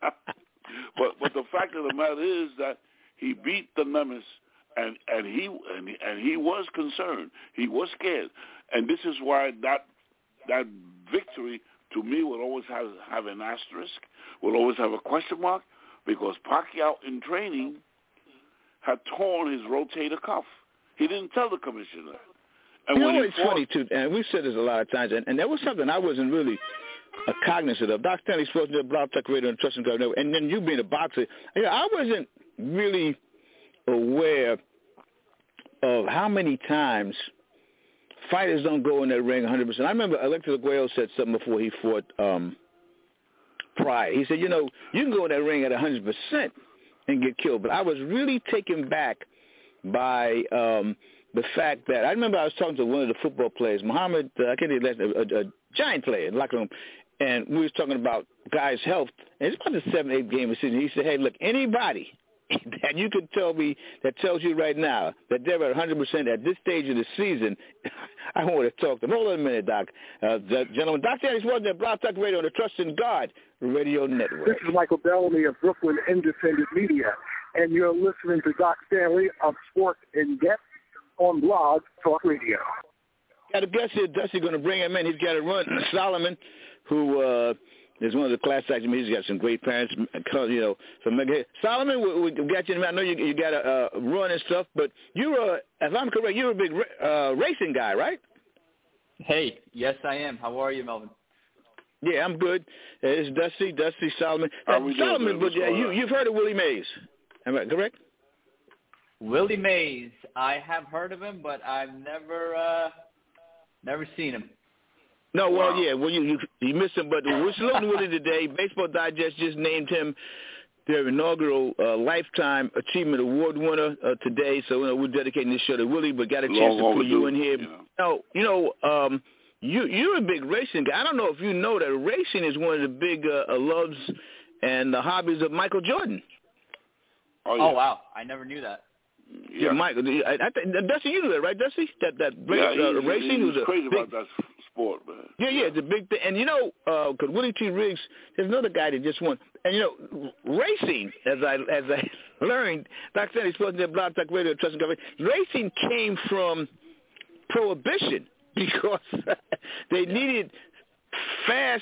but but the fact of the matter is that he beat the Nemesis, and and he and, and he was concerned. He was scared, and this is why that that victory to me will always have have an asterisk, will always have a question mark, because Pacquiao in training had torn his rotator cuff. He didn't tell the commissioner. And you when know, he it's fought, funny, too, and we've said this a lot of times, and, and there was something I wasn't really uh, cognizant of. Doctor Stanley's supposed to be a Blog Talk Radio and Trust and God, and then you being a boxer, you know, I wasn't really aware of how many times fighters don't go in that ring one hundred percent. I remember Elector Aguayo said something before he fought um, Pride. He said, you know, you can go in that ring at one hundred percent and get killed. But I was really taken back by um, the fact that I remember I was talking to one of the football players, Muhammad, uh, I can't even a, a, a giant player in the locker room, and we was talking about guys' health. And it's about the seven, eight game season. He said, hey, look, anybody that you can tell me that tells you right now that they're at one hundred percent at this stage of the season, I want to talk to them. Hold on a minute, Doc. Uh, the gentleman, Doctor Andy Swanson at Blog Talk Radio on the Trust in God Radio Network. This is Michael Bellamy of Brooklyn Independent Media, and you're listening to Doc Stanley of Sport in Depth on Blog Talk Radio. Got a guest here, Dusty, going to bring him in. He's got to run. Solomon, who uh, is one of the class acts. He's got some great parents, you know. From Solomon, we, we got you. I know you, you got a uh, run and stuff, but you're, a, if I'm correct, you're a big uh, racing guy, right? Hey, yes, I am. How are you, Melvin? Yeah, I'm good. Uh, it's Dusty, Dusty Solomon. Uh, Solomon, but uh, you, you've heard of Willie Mays, am I correct? Willie Mays, I have heard of him, but I've never, uh, never seen him. No, well, wow. yeah, well, you, you you missed him, but we're saluting Willie today. Baseball Digest just named him their inaugural uh, Lifetime Achievement Award winner uh, today, so you know, we're dedicating this show to Willie, but got a chance Long to put you in here. You know, you know um, you, you're a big racing guy. I don't know if you know that racing is one of the big uh, loves and the hobbies of Michael Jordan. Oh, yeah. Oh wow, I never knew that. Yeah, yeah Michael. I, I think Dusty, you knew that, right, Dusty? That that yeah, he, uh, racing he was was crazy a big, about that sport, man. Yeah, yeah, it's a big thing. And you know, because uh, Willie T. Riggs, there's another guy that just won. And you know, racing, as I as I learned, Doctor Sandy spoke to Blog Talk Radio, Trust and Government. Racing came from prohibition because they needed fast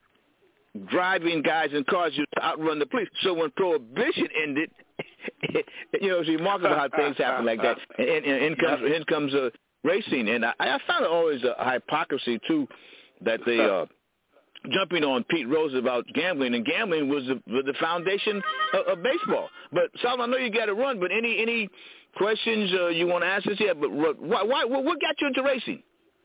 driving guys in cars to outrun the police. So when prohibition ended, you know, it's remarkable how things happen like that. And, and, and in comes, in comes uh, racing. And I, I found it always a hypocrisy, too, that they uh, jumping on Pete Rose about gambling. And gambling was the, was the foundation of, of baseball. But, Solomon, I know you got to run, but any any questions uh, you want to ask us? Yeah, but why, why, what got you into racing?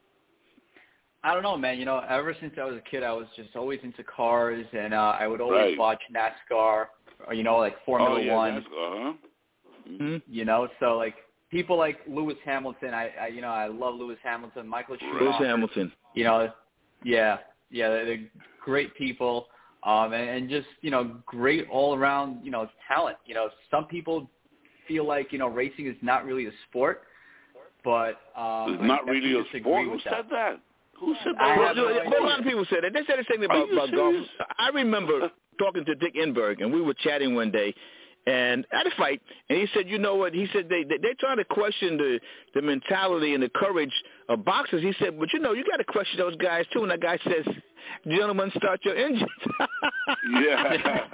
I don't know, man. You know, ever since I was a kid, I was just always into cars, and uh, I would always right. watch NASCAR, or, you know, like Formula oh, yeah, One. NASCAR, huh? Mm-hmm. You know, so, like, people like Lewis Hamilton, I, I you know, I love Lewis Hamilton, Michael Schumacher. Lewis Hamilton. You know, yeah, yeah, they're, they're great people, um, and, and just, you know, great all-around, you know, talent. You know, some people feel like, you know, racing is not really a sport, but um, it's not really a sport? Who said that? Who said that? Well, no a lot of people said that. They said the same thing about, about golf. I remember talking to Dick Enberg, and we were chatting one day, and at a fight, and he said, you know what, he said they, they, they're trying to question the, the mentality and the courage of boxers. He said, but, you know, you got to question those guys, too. And that guy says, gentlemen, start your engines. yeah.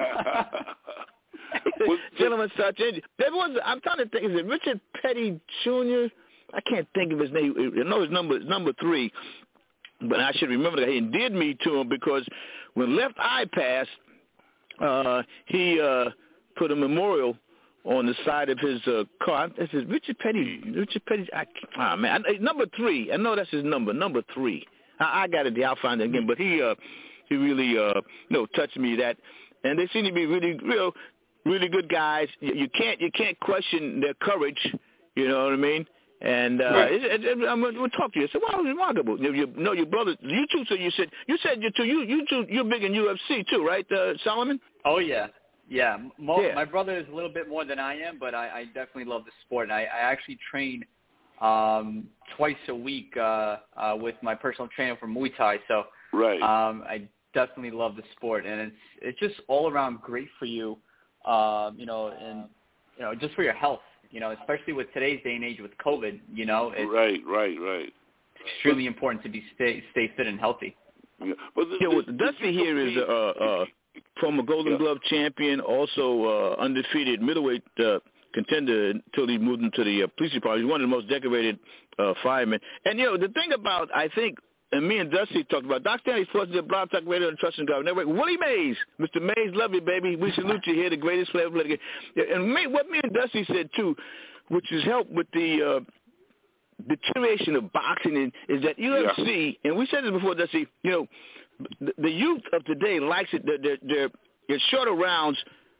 Gentlemen, start your engines. There was, I'm trying to think, is it Richard Petty Junior? I can't think of his name. I know his number is number three. But I should remember that he did me to him because when Left Eye passed, uh, he uh, put a memorial on the side of his uh, car. This is Richard Petty. Richard Petty. I, oh, man, I, number three. I know that's his number. Number three. I, I got it. I'll find it again. But he, uh, he really, uh, you know, touched me that. And they seem to be really, real, really good guys. You, you can't, you can't question their courage. You know what I mean? And uh, right. it, it, it, I'm going to talk to you. I said, "Wow, it's remarkable." You, you, no, your brother, you two. So you said, you said you two, you, you two, you're big in U F C too, right, uh, Solomon? Oh yeah, yeah. Mo- yeah. My brother is a little bit more than I am, but I, I definitely love the sport. And I, I actually train um, twice a week uh, uh, with my personal trainer for Muay Thai. So right. um, I definitely love the sport, and it's it's just all around great for you, um, you know, and you know, just for your health, you know, especially with today's day and age with COVID, you know, it's right, right, right. extremely important to be stay stay fit and healtty. Yeah, but the, yeah, well, the, Dusty here is uh, uh, former Golden yeah. Glove champion, also uh, undefeated middleweight uh, contender until he moved into the uh, police department. He's one of the most decorated uh, firemen. And, you know, the thing about, I think, and me and Dusty talked about, Doctor Stanley Sports, the Blog Talk Radio and Trust and God Network. Willie Mays, Mister Mays, love you, baby. We salute you here, the greatest player. And me, what me and Dusty said, too, which has helped with the uh, deterioration of boxing, is, is that U F C, yeah. and we said this before, Dusty, you know, the, the youth of today likes it. They're, they're, they're, they're shorter rounds,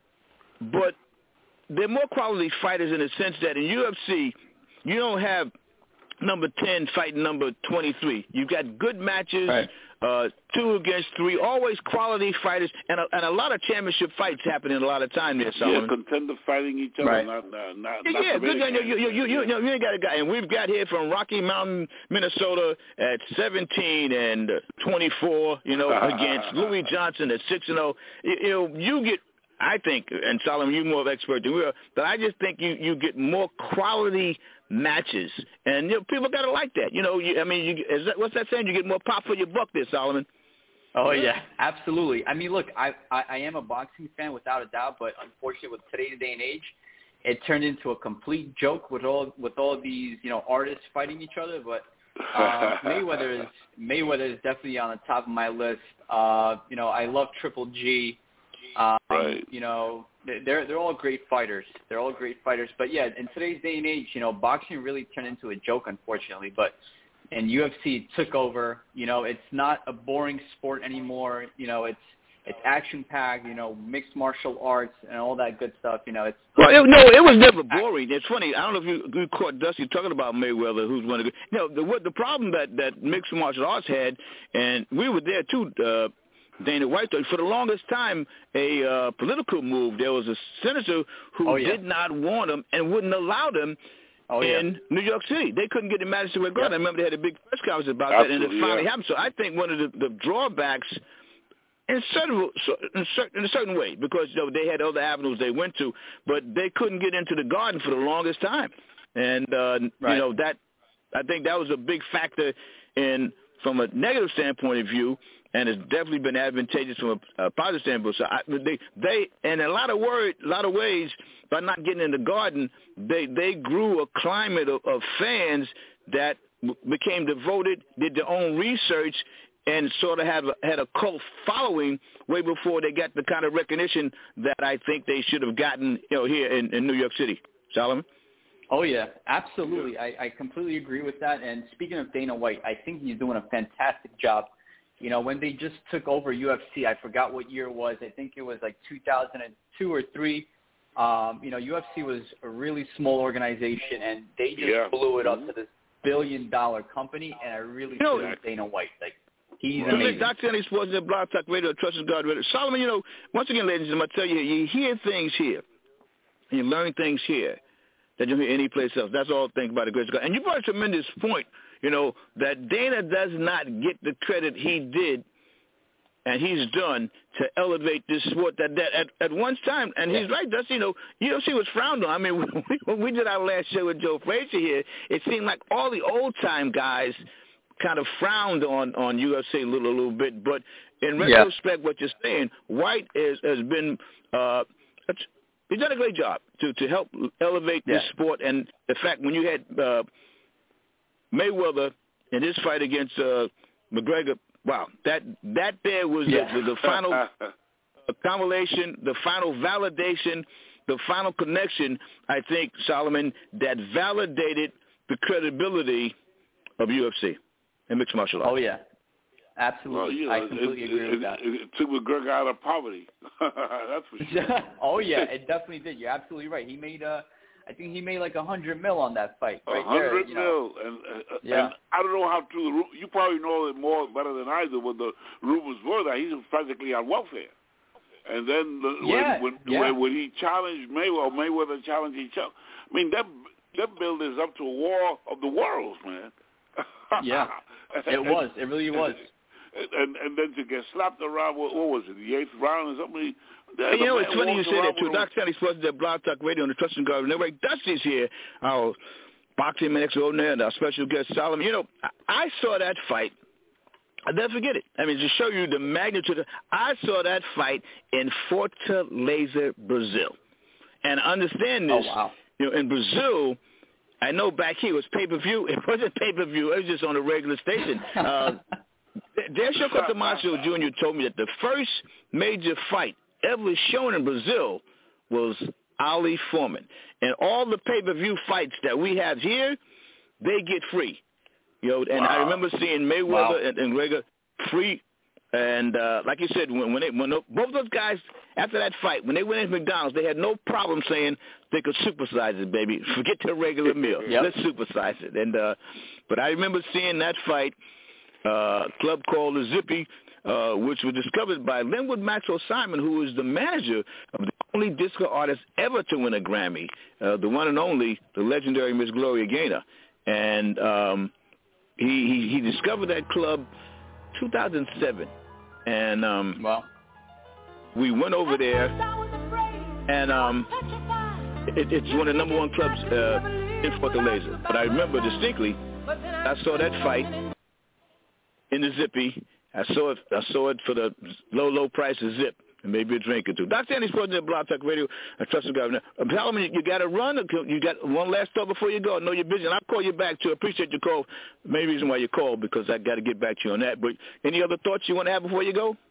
but they're more quality fighters in the sense that in U F C, you don't have number ten fighting number twenty-three. You've got good matches, right. uh, two against three, always quality fighters, and a, and a lot of championship fights happening a lot of time there, Solomon. Yeah, contender fighting each other, right. not, not, not, yeah, not yeah, good. You, you, you, you, you, you ain't got a guy, and we've got here from Rocky Mountain, Minnesota, at seventeen and twenty-four. You know, against Louis Johnson at six and zero. You know, you get. I think, and Solomon, you're more of an expert than we are, but I just think you, you get more quality matches, and you know, people got to like that. You know, you, I mean, you, is that, what's that saying? You get more pop for your buck there, Solomon. Oh, yeah, absolutely. I mean, look, I, I, I am a boxing fan without a doubt, but unfortunately with today's day and age, it turned into a complete joke with all with all these, you know, artists fighting each other, but uh, Mayweather is Mayweather is definitely on the top of my list. Uh, you know, I love Triple G. Um, right. You know, they're they're all great fighters. They're all great fighters. But yeah, in today's day and age, you know, boxing really turned into a joke, unfortunately. But and U F C took over. You know, it's not a boring sport anymore. You know, it's it's action packed. You know, mixed martial arts and all that good stuff. You know, it's well, it, no, it was never boring. It's funny. I don't know if you, you caught Dusty talking about Mayweather, who's one of the. You know, the what the problem that that mixed martial arts had, and we were there too. Uh, Dana White, for the longest time, a uh, political move. There was a senator who oh, yeah. did not want them and wouldn't allow them oh, in yeah. New York City. They couldn't get in Madison Square Garden. Yep. I remember they had a big press conference about Absolutely, that, and it finally yeah. happened. So I think one of the, the drawbacks, in certain in, certain, in a certain way, because you know, they had other avenues they went to, but they couldn't get into the Garden for the longest time, and uh, right. you know that I think that was a big factor in from a negative standpoint of view. And it's definitely been advantageous from a, a positive standpoint. So I, they, they, in a lot of word, a lot of ways, by not getting in the Garden, they they grew a climate of, of fans that w- became devoted, did their own research, and sort of have a, had a cult following way before they got the kind of recognition that I think they should have gotten, you know, here in, in New York City. Solomon? Oh, yeah, absolutely. I, I completely agree with that. And speaking of Dana White, I think he's doing a fantastic job. You know, when they just took over U F C, I forgot what year it was. I think it was like two thousand two or three. Um, you know, U F C was a really small organization, and they just yeah. blew it up to this billion-dollar company, and I really you know, feel Dana White. Like, he's well, amazing. Doctor Stanley Sports and Blog Talk Radio, Trust and God Radio. Solomon, you know, once again, ladies and gentlemen, I tell you, you hear things here, and you learn things here that you don't hear anyplace else. That's all I think about the grace of God. And you brought a tremendous point. You know, that Dana does not get the credit he did and he's done to elevate this sport that, that at, at one time, and he's right, that's, you know, U F C was frowned on. I mean, when we did our last show with Joe Frazier here, it seemed like all the old-time guys kind of frowned on, on U F C a little, a little bit. But in retrospect, yeah. what you're saying, White is, has been uh, – he's done a great job to, to help elevate yeah. this sport. And the fact when you had uh, – Mayweather in his fight against uh, McGregor, wow, that that there was yeah. the, the, the final accumulation, the final validation, the final connection, I think, Solomon, that validated the credibility of U F C and mixed martial arts. Oh, yeah. Absolutely. Well, you know, I completely it, agree it, with that. It, it took McGregor out of poverty. That's for sure. Oh, yeah, it definitely did. You're absolutely right. He made uh, – I think he made like a hundred mil on that fight. A right hundred there, you mil, know. and, uh, yeah. and I don't know how true. You probably know it more better than I do. What the rumors were that he's practically on welfare. And then the, yeah, when, when, yeah. when when he challenged Mayweather, Mayweather challenged each other. I mean, that that build is up to a war of the worlds, man. yeah, it was. It really was. And, and and then to get slapped around, what, what was it, the eighth round or something? Hey, you know, it's funny you say that, too. Doctor Stanley Sports at Blog Talk Radio on the Trust and Guard Network. Dusty's here, our boxing man extraordinaire, and our special guest, Solomon. You know, I, I saw that fight. I'll never forget it. I mean, to show you the magnitude. Of, I saw that fight in Fortaleza, Brazil. And understand this, oh, wow. you know, in Brazil, I know back here it was pay-per-view. It wasn't pay-per-view. It was just on a regular station. Uh, Decio Catamancio Junior told me that the first major fight ever shown in Brazil was Ali Foreman. And all the pay-per-view fights that we have here, they get free. You know, and wow. I remember seeing Mayweather wow. and, and Gregor free. And uh, like you said, when, when, they, when the, both those guys, after that fight, when they went into McDonald's, they had no problem saying they could supersize it, baby. Forget the regular meal. Yep. Let's supersize it. And uh, But I remember seeing that fight, uh, club called the Zippy, uh, which was discovered by Linwood Maxwell Simon, who was the manager of the only disco artist ever to win a Grammy, uh, the one and only, the legendary Miss Gloria Gaynor. And um, he, he, he discovered that club two thousand seven. And um, wow. we went over there, and um, it, it's one of the number one clubs uh, in Fortaleza. But I remember distinctly, I saw that fight in the Zippy. I saw it. I saw it for the low, low price of Zip, and maybe a drink or two. Doctor Andy Sports at Blog Talk Radio. I trust the governor. Tell me, you got to run. Or you got one last thought before you go. I know you're busy, and I'll call you back too. I appreciate your call. Main reason why you called, because I got to get back to you on that. But any other thoughts you want to have before you go?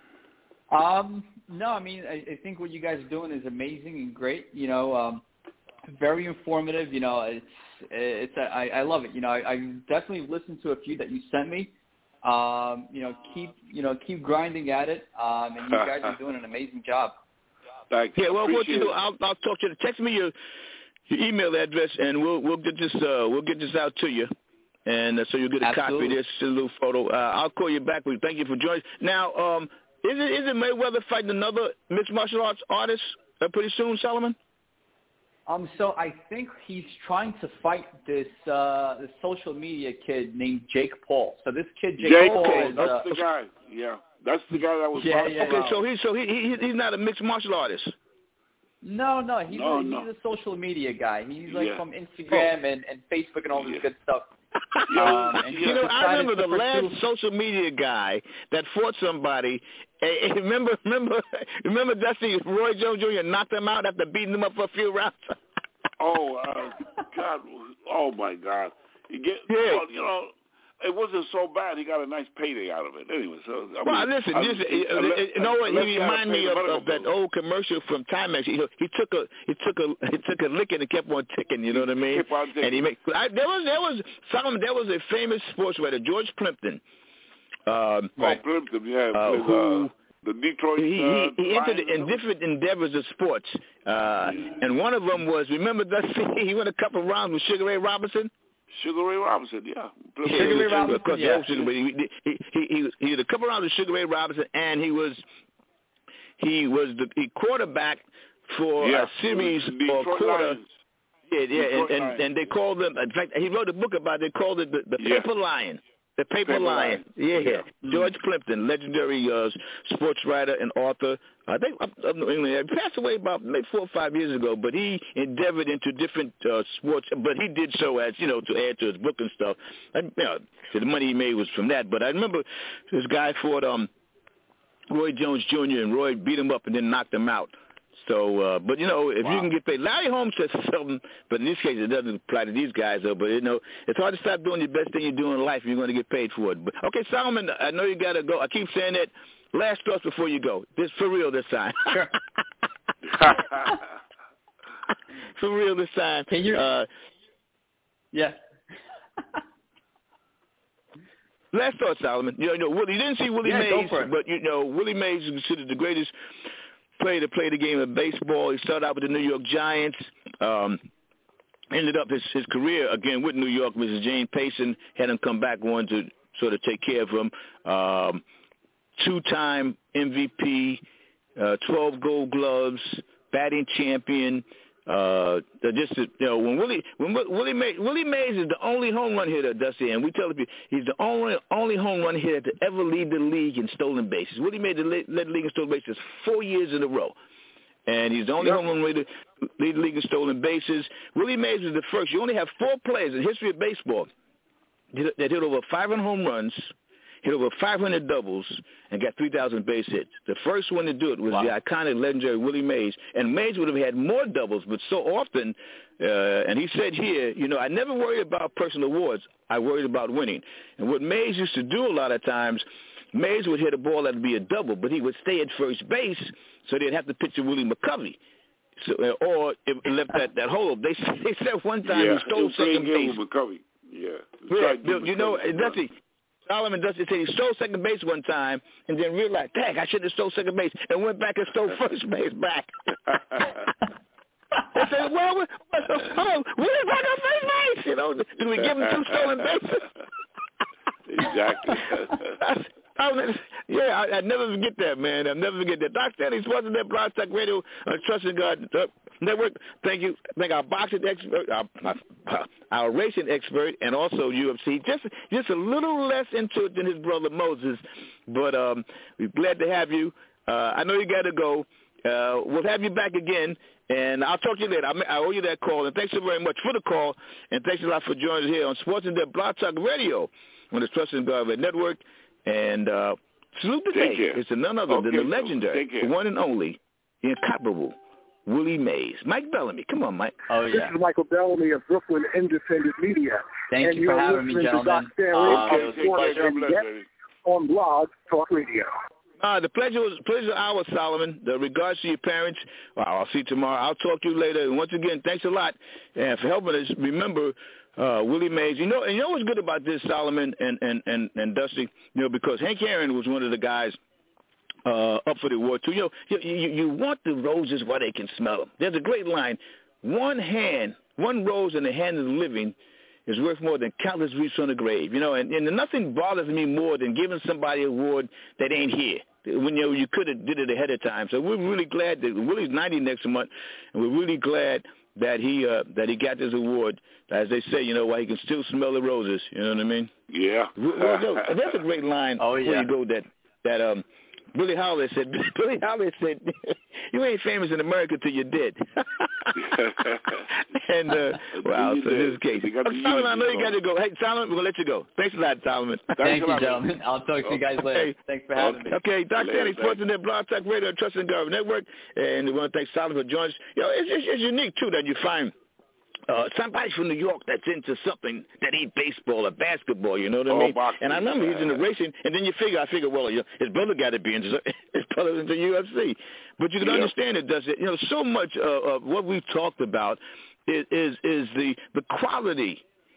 Um, no, I mean, I, I think what you guys are doing is amazing and great. You know, um, very informative. You know, it's it's a, I, I love it. You know, I, I definitely listened to a few that you sent me. Um, you know, keep you know keep grinding at it, um, and you guys are doing an amazing job. Thanks. Yeah, well, what you do, I'll, I'll talk to you. Text me your, your email address, and we'll we'll get this uh, we'll get this out to you, and uh, so you'll get a Absolutely. copy of this, a little photo. Uh, I'll call you back. We thank you for joining. Now, um, is it is it Mayweather fighting another mixed martial arts artist uh, pretty soon, Solomon? Um, so I think he's trying to fight this uh, this social media kid named Jake Paul. So this kid Jake, Jake Paul, Paul is, that's uh, the guy. Yeah, that's the guy that was. Yeah, yeah, okay, so he's so he, he he's not a mixed martial artist. No, no, he's no, a, no. he's a social media guy. He's like yeah. from Instagram and, and Facebook and all this yeah. good stuff. Yeah. Um, and you know, I remember the last pursue... social media guy that fought somebody. Hey, hey, remember, remember, remember, Dusty Roy Jones Junior knocked him out after beating him up for a few rounds. Oh, uh, God. Oh, my God. You get, yeah. well, you know, it wasn't so bad. He got a nice payday out of it. Anyway, so, I well, mean, listen, I, listen I, uh, I, you know what? He reminded me of, of that bill. old commercial from Timex. He, he took a he took a he took a licking and kept on ticking. You know what I mean? Kept on ticking. And he made I, there was there was some there was a famous sports writer, George Plimpton. Um, oh, Plimpton, yeah. Uh, with, who, uh, the Detroit. He, uh, he, he entered in different endeavors of sports, uh, and one of them was, remember that he went a couple of rounds with Sugar Ray Robinson. Sugar Ray Robinson, yeah. yeah Sugar Ray Robinson, yeah. Sugar, he, he, he, he, he had a couple of rounds with Sugar Ray Robinson, and he was he was the he quarterback for yeah. a series Detroit or quarter. Lions. Yeah, yeah, and, and, Lions. and they called them. In fact, he wrote a book about it. They called it the, the yeah. Paper Lion. The Paper, Paper Lion. Lion. Yeah, yeah. Mm-hmm. George Plimpton, legendary uh, sports writer and author. I think up, up in England. He passed away about maybe four or five years ago, but he endeavored into different uh, sports. But he did so as, you know, to add to his book and stuff. And, you know, the money he made was from that. But I remember this guy fought um, Roy Jones Junior, and Roy beat him up and then knocked him out. So, uh, but, you know, if wow. you can get paid. Larry Holmes says something, but in this case it doesn't apply to these guys, though. But, you know, it's hard to stop doing the best thing you do in life if you're going to get paid for it. But, okay, Solomon, I know you got to go. I keep saying that. Last thoughts before you go. This for real this time. Sure. For real this time. Can you? Uh, yeah. Last thought, Solomon. You know, you know Willie, you didn't see Willie yeah, Mays, but you know Willie Mays is considered the greatest player to play the game of baseball. He started out with the New York Giants. Um, ended up his, his career again with New York. Missus Jane Payson had him come back, wanted to sort of take care of him. Um, two-time M V P, uh, twelve Gold Gloves, batting champion. Uh, just you know, when Willie when Willie Mays, Willie Mays is the only home run hitter, Dusty, and we tell people he's the only only home run hitter to ever lead the league in stolen bases. Willie Mays led the league in stolen bases four years in a row, and he's the only yep. home run hitter lead the league in stolen bases. Willie Mays was the first. You only have four players in the history of baseball that hit over five hundred home runs, hit over five hundred doubles, and got three thousand base hits. The first one to do it was wow. the iconic, legendary Willie Mays. And Mays would have had more doubles, but so often, uh, and he said here, you know, I never worried about personal awards. I worried about winning. And what Mays used to do a lot of times, Mays would hit a ball that would be a double, but he would stay at first base, so they'd have to pitch to Willie McCovey. So, uh, or if he left that, that hole. They, they said one time yeah, he stole second base. With McCovey. Yeah. Yeah, you, you know, that's it. Solomon Dusty said he stole second base one time and then realized, dang, I should have stole second base, and went back and stole first base back. They said, well, we, oh, we're back on first base. You know, did we give him two stolen bases? Exactly. I, yeah, I, I never forget that, man. I'll never forget that. Doc Stanley's wasn't that Blog Talk Radio, uh, Trust in God uh, Network. Thank you. Thank our boxing expert, our, our, our racing expert, and also U F C. Just just a little less into it than his brother Moses, but um, we're glad to have you. Uh, I know you got to go. Uh, we'll have you back again, and I'll talk to you later. I, I owe you that call, and thanks so very much for the call, and thanks a lot for joining us here on Sports in Depth Blog Talk Radio on the Trust in God Network. And uh, salute the day. It's none other okay, than the legendary, the one and only, incomparable Willie Mays. Mike Bellamy. Come on, Mike. Oh, yeah. This is Michael Bellamy of Brooklyn Independent Media. Thank and you for having me, gentlemen. Uh, it was a pleasure. On Blog Talk Radio. Uh, the pleasure was pleasure ours, Solomon. The regards to your parents. Well, I'll see you tomorrow. I'll talk to you later. And once again, thanks a lot uh, for helping us. Remember, uh, Willie Mays. You know, and you know what's good about this, Solomon and, and, and, and Dusty? You know, because Hank Aaron was one of the guys uh, up for the award, too. You know, you, you, you want the roses while they can smell them. There's a great line. One hand, one rose in the hand of the living is worth more than countless wreaths on the grave. You know, and, and nothing bothers me more than giving somebody an award that ain't here. When you know, you could have did it ahead of time. So we're really glad that Willie's ninety next month, and we're really glad that he uh, that he got this award. As they say, you know, while he can still smell the roses. You know what I mean? Yeah. well, no, that's a great line. Oh yeah. Before you go, that that um. Billy Holiday said, Billy Holiday said, you ain't famous in America till you're dead. and, uh, wow, so in this case. Solomon, I know you got to go. Hey, Solomon, we're going to let you go. Thanks a lot, Solomon. Thank you, gentlemen. I'll talk to you guys later. Okay. Thanks for having me. Okay, Doctor Stanley, Sports in Depth Blog Talk Radio, Trust in God Network. And we want to thank Solomon for joining us. You know, it's, it's, it's unique, too, that you find Uh, somebody from New York that's into something that ain't baseball or basketball, you know what I mean? Oh, and I remember he's into racing, and then you figure, I figure, well, his brother got to be into his brother's into U F C. But you can yeah. understand it, does it? You know, so much uh, of what we've talked about is is, is the the quality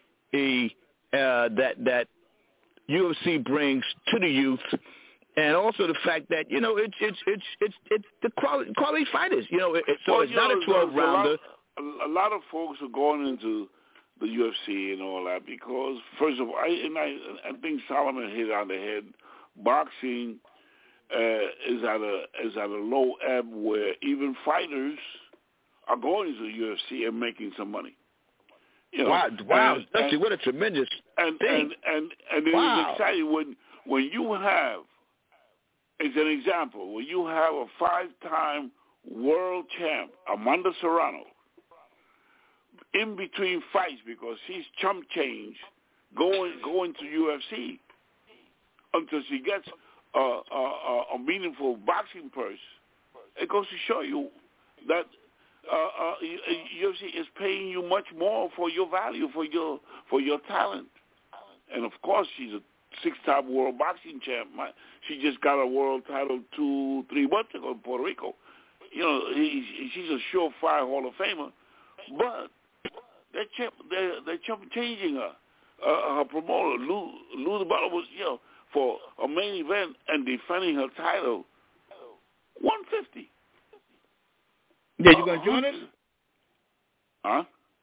uh, that that U F C brings to the youth. And also the fact that, you know, it's it's it's it's it's the quality quality fighters. You know, it, so well, it's you not know, a twelve rounder. A lot of folks are going into the U F C and all that because, first of all, I, and I, I think Solomon hit on the head. Boxing uh, is at a is at a low ebb where even fighters are going to the U F C and making some money. You know, wow! Wow! And, Dusty, and, what a tremendous and, thing! And and and it wow. is exciting when when you have, as an example, when you have a five-time world champ, Amanda Serrano, in between fights because she's chump change going going to U F C until she gets a, a, a meaningful boxing purse. It goes to show you that uh, uh, U F C is paying you much more for your value, for your for your talent. And of course, she's a six-time world boxing champ. She just got a world title two, three months ago in Puerto Rico. You know, he, she's a surefire Hall of Famer, but They're, chip, they're, they're chip changing her. Uh, her promoter, Lou, Lou the Butler, was, you know, for a main event and defending her title, one fifty. Yeah, you going to join us? Huh? Oh,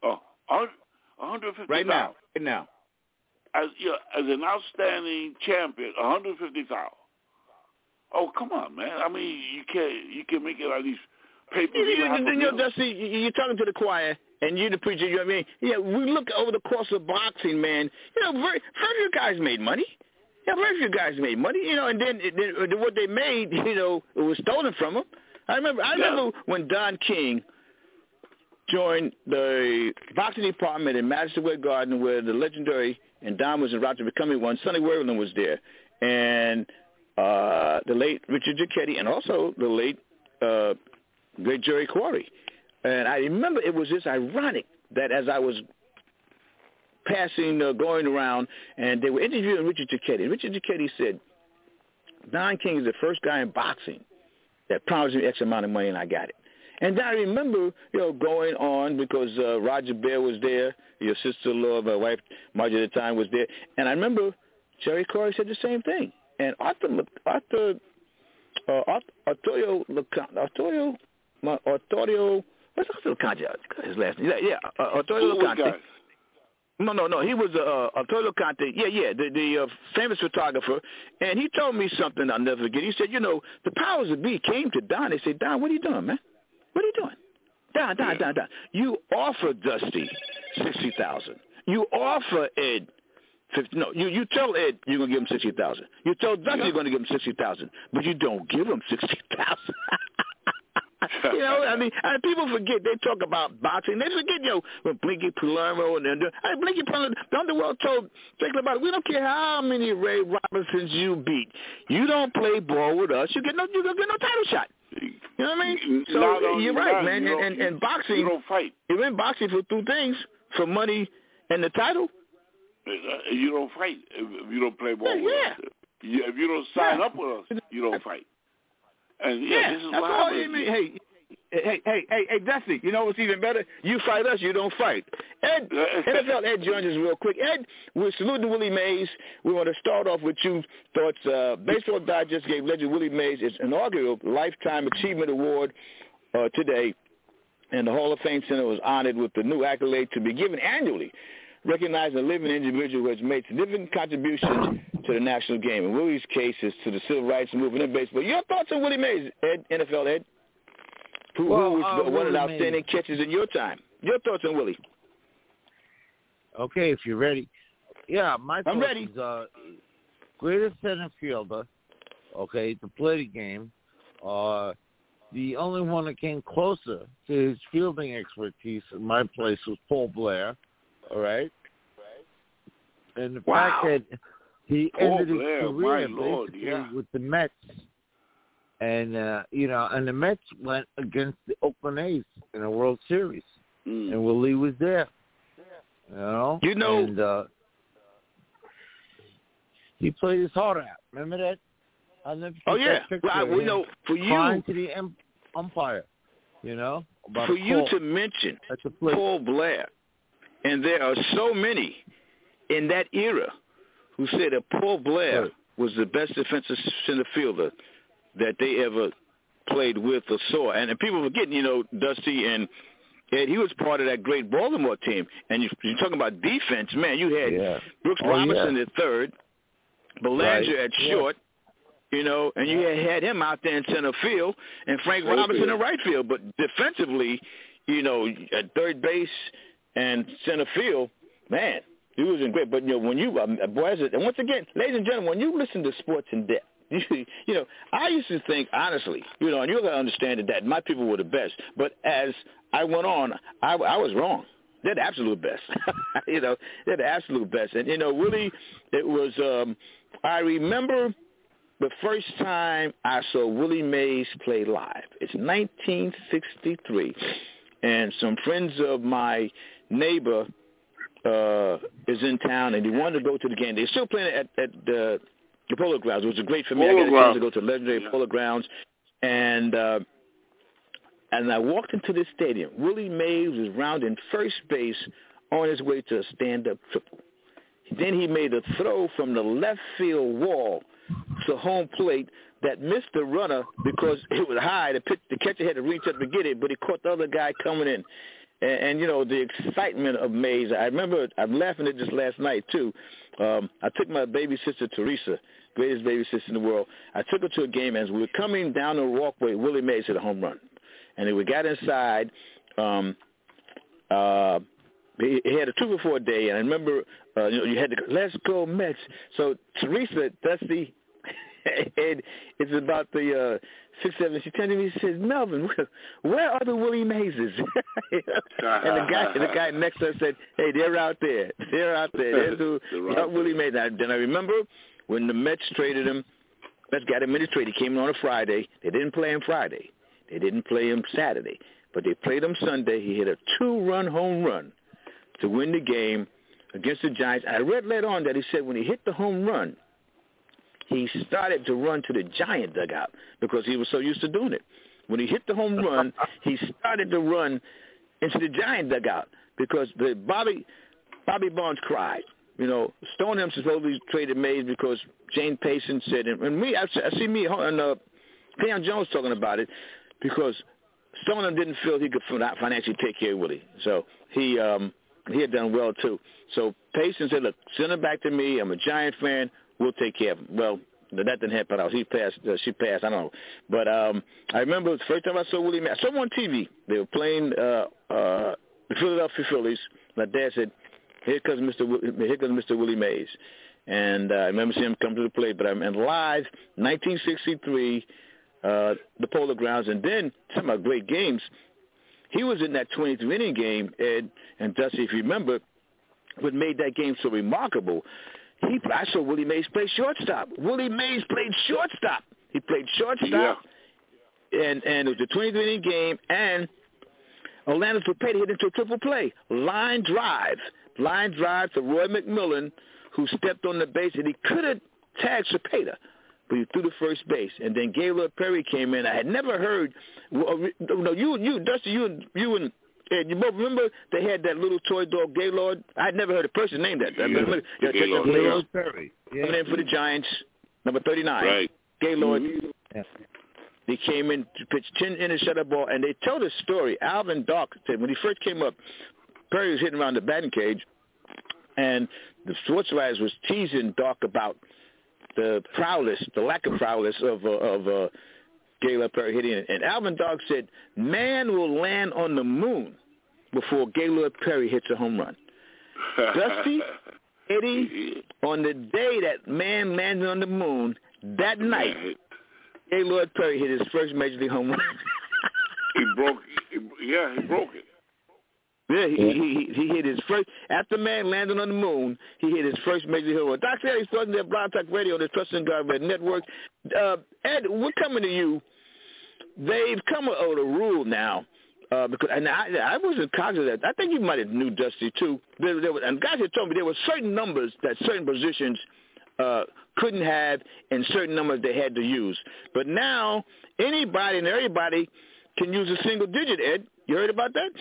one hundred fifty thousand. Right now. Right now. As, you know, as an outstanding champion, one hundred fifty thousand. Oh, come on, man. I mean, you can't you can make it like these pay-per-view. You, you, you, know, Dusty, you're talking to the choir, and you're the preacher, you know what I mean? Yeah, we look over the course of boxing, man. You know, very, very few guys made money. Yeah, very few guys made money, you know, and then, then what they made, you know, it was stolen from them. I remember I remember yeah. when Don King joined the boxing department in Madison Square Garden, where the legendary, and Don was in route to becoming one, Sonny Worthington was there, and uh, the late Richard Giacchetti, and also the late uh, great Jerry Quarry. And I remember it was just ironic that as I was passing, uh, going around, and they were interviewing Richard Giacchetti, and Richard Giacchetti said, Don King is the first guy in boxing that promised me X amount of money, and I got it. And I remember, you know, going on because uh, Roger Bear was there, your sister-in-law, my wife, Margie at the time, was there. And I remember Jerry Corey said the same thing. And Arthur, Arthur, uh, Arturo, Arturo, Arturo, what's Arturo Locante? His last name. Yeah, yeah, uh, Arturo Locante. No, no, no. He was uh, Arturo Locante. Yeah, yeah, the, the uh, famous photographer. And he told me something I'll never forget. He said, you know, the powers that be came to Don. They said, Don, what are you doing, man? What are you doing? Don, Don, Don, Don. You offer Dusty sixty thousand. You offer Ed fifty. No, you, you tell Ed you're gonna give him sixty thousand. You tell Dusty yeah. you're gonna give him sixty thousand, but you don't give him sixty thousand. You know, I mean, I mean, people forget. They talk about boxing. They forget, you know, when Blinky Palermo and then I mean, Blinky Palermo, the Underworld told think about it. We don't care how many Ray Robinsons you beat. You don't play ball with us. You get no, you don't get no title shot. You know what I mean? So no, you're right, that, man. You and, and, and boxing, you don't fight. You're in boxing for two things: for money and the title. You don't fight if you don't play ball yeah, with yeah. us. If you don't sign yeah. up with us, you don't fight. And yeah, yeah this is that's what all happens. I mean. Hey, hey, hey, hey, hey, Dusty, you know what's even better? You fight us, you don't fight. Ed, N F L Ed joins us real quick. Ed, we're saluting Willie Mays. We want to start off with you thoughts. Uh, Baseball Digest gave legend Willie Mays its inaugural Lifetime Achievement Award uh, today, and the Hall of Fame Center was honored with the new accolade to be given annually, recognizing a living individual who has made significant contributions to the national game. In Willie's case is to the civil rights movement in baseball. Your thoughts on Willie Mays, Ed, N F L Ed? Who, well, who was uh, one Willie of the outstanding Mays. catches in your time? Your thoughts on Willie? Okay, if you're ready. Yeah, my thoughts I'm ready. is uh, greatest center fielder, okay, to play the game. Uh, the only one that came closer to his fielding expertise in my place was Paul Blair, all right? And the Wow. fact that he Paul ended his Blair, career my Lord, basically yeah. with the Mets. And, uh, you know, and the Mets went against the Oakland A's in a World Series. Mm. And Willie was there. You know? You know. And uh, he played his heart out. Remember that? I'll never Oh, forget yeah. that picture Well, of we him know for you. crying to the um, umpire, you know? About For a you call. to mention That's a play. Paul Blair, and there are so many in that era who say that Paul Blair Right. was the best defensive center fielder that they ever played with or saw. And, and people forget, you know, Dusty and Ed, he was part of that great Baltimore team. And you, you're talking about defense, man, you had Yeah. Brooks Oh, Robinson yeah. at third, Belanger Right. at Yeah. short, you know, and you had, had him out there in center field, and Frank Right Robinson field. in right field. But defensively, you know, at third base and center field, man, he was in great. But, you know, when you, um, boys, and once again, ladies and gentlemen, when you listen to Sports in Depth, you, you know, I used to think, honestly, you know, and you're going to understand that my people were the best. But as I went on, I, I was wrong. They're the absolute best. you know, they're the absolute best. And, you know, really, it was, um, I remember the first time I saw Willie Mays play live. It's nineteen sixty-three. And some friends of my neighbor uh, is in town, and they wanted to go to the game. They're still playing at, at the, the Polo Grounds. It was great for me. Polo I got a chance Grounds. to go to the legendary Yeah. Polo Grounds. And uh, and I walked into the stadium. Willie Mays was rounding first base on his way to a stand-up triple. Then he made a throw from the left field wall to home plate that missed the runner because it was high. The, pitch, the catcher had to reach up to get it, but he caught the other guy coming in. and, and you know the excitement of Mays. I remember I'm laughing at this last night too. Um, I took my baby sister Teresa, greatest baby sister in the world. I took her to a game as we were coming down the walkway. Willie Mays hit a home run, and then we got inside. Um, uh, he, he had a two before day, and I remember uh, you know you had to let's go Mets. So Teresa, that's the. And it's about the uh, six, seven. She turned to me and says, "Melvin, where, where are the Willie Mazes?" And the guy, the guy next to her said, "Hey, they're out there. They're out there. There's the right Willie Mays." Then I remember when the Mets traded him. Mets got him in the trade. He came in on a Friday. They didn't play him Friday. They didn't play him Saturday, but they played him Sunday. He hit a two-run home run to win the game against the Giants. I read later on that he said when he hit the home run, he started to run to the Giant dugout because he was so used to doing it. When he hit the home run, he started to run into the Giant dugout because the Bobby Bobby Bonds cried. You know, Stoneham supposedly traded Mays because Jane Payson said, and, and me, I, I see me and uh, Deion Jones talking about it because Stoneham didn't feel he could financially take care of Willie. So he um, he had done well too. So Payson said, "Look, send him back to me. I'm a Giant fan. We'll take care of him." Well, that didn't happen out. He passed. Uh, she passed. I don't know. But um, I remember the first time I saw Willie Mays. I saw him on T V. They were playing uh, uh, the Philadelphia Phillies. My dad said, "Here comes Mister W- Here comes Mister Willie Mays." And uh, I remember seeing him come to the plate. But I'm and live, nineteen sixty-three, uh, the Polo Grounds. And then some of great games. He was in that twenty-three inning game, Ed and Dusty, if you remember, what made that game so remarkable. He, I saw Willie Mays play shortstop. Willie Mays played shortstop. He played shortstop, yeah. and and it was a twenty-three inning game, and Orlando Cepeda hit into a triple play, line drive, line drive to Roy McMillan, who stepped on the base, and he could have tagged Cepeda, but he threw the first base, and then Gaylord Perry came in. I had never heard. Well, no, you, you, Dusty, you, and you and. And you both remember they had that little toy dog, Gaylord? I had never heard a person named that. Yeah, remember, yeah, Gaylord, Gaylord Perry. Yeah. Coming in for the Giants, number thirty-nine. Right. Gaylord. Mm-hmm. Yeah. He came in to pitch ten innings, shut up ball, and they tell the story. Alvin Dark said when he first came up, Perry was hitting around the batting cage, and the sports writers was teasing Dark about the prowess, the lack of prowess of uh, of uh, Gaylord Perry hitting it. And Alvin Dark said, "Man will land on the moon before Gaylord Perry hits a home run." Dusty, Eddie, on the day that man landed on the moon, that night, Gaylord Perry hit his first major league home run. he broke, he, yeah, he broke it. Yeah, he, he he he hit his first, after man landed on the moon, he hit his first major league home run. Doctor Eddie's talking there, Blog Talk Radio, the Trust and God Network. Uh, Ed, we're coming to you. They've come out with a rule now, uh, because and I, I wasn't cognizant of that. I think you might have knew Dusty too. There, there was, and guys had told me there were certain numbers that certain positions uh, couldn't have, and certain numbers they had to use. But now anybody and everybody can use a single digit. Ed, you heard about that?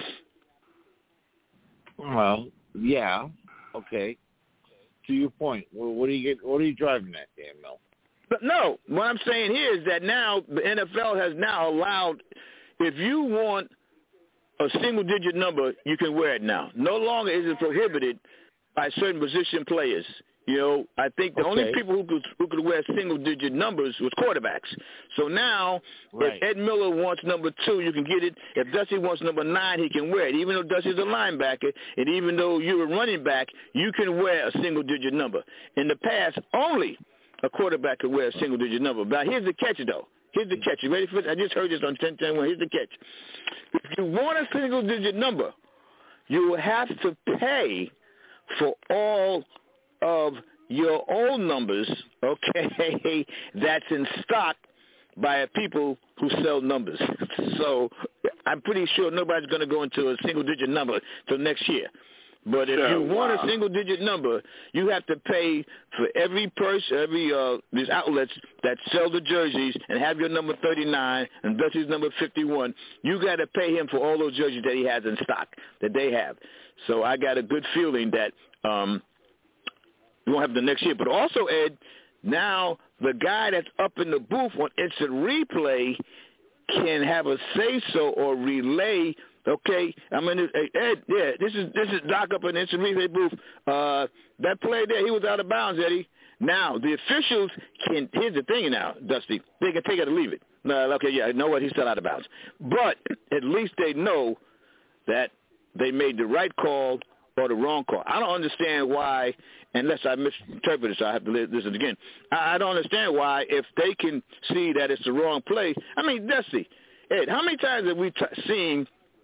Well, yeah, okay. To your point, well, what are you get? What are you driving at, Dan Mel? But no, what I'm saying here is that now the N F L has now allowed, if you want a single-digit number, you can wear it now. No longer is it prohibited by certain position players. You know, I think the okay. only people who could who could wear single-digit numbers was quarterbacks. So now, right. if Ed Miller wants number two, you can get it. If Dusty wants number nine, he can wear it. Even though Dusty's a linebacker, and even though you're a running back, you can wear a single-digit number. In the past, only a quarterback could wear a single-digit number. But here's the catch, though. Here's the catch. You ready for this? I just heard this on ten ten one. Here's the catch. If you want a single-digit number, you will have to pay for all of your own numbers, okay, that's in stock by people who sell numbers. So I'm pretty sure nobody's going to go into a single-digit number till next year. But if you want a single-digit number, you have to pay for every person, every uh, these outlets that sell the jerseys and have your number thirty-nine and Dusty's number fifty-one. You got to pay him for all those jerseys that he has in stock that they have. So I got a good feeling that um, we won't have the next year. But also, Ed, now the guy that's up in the booth on instant replay can have a say-so or relay Okay, I'm in this, hey, Ed. Yeah, this is this is Doc up in the instant replay booth. Uh, that play there, he was out of bounds, Eddie. Now the officials can. Here's the thing, now, Dusty, they can take it or leave it. No, okay, yeah, I know what, he's still out of bounds, but at least they know that they made the right call or the wrong call. I don't understand why, unless I misinterpreted, so I have to listen again. I, I don't understand why, if they can see that it's the wrong play. I mean, Dusty, Ed, how many times have we t- seen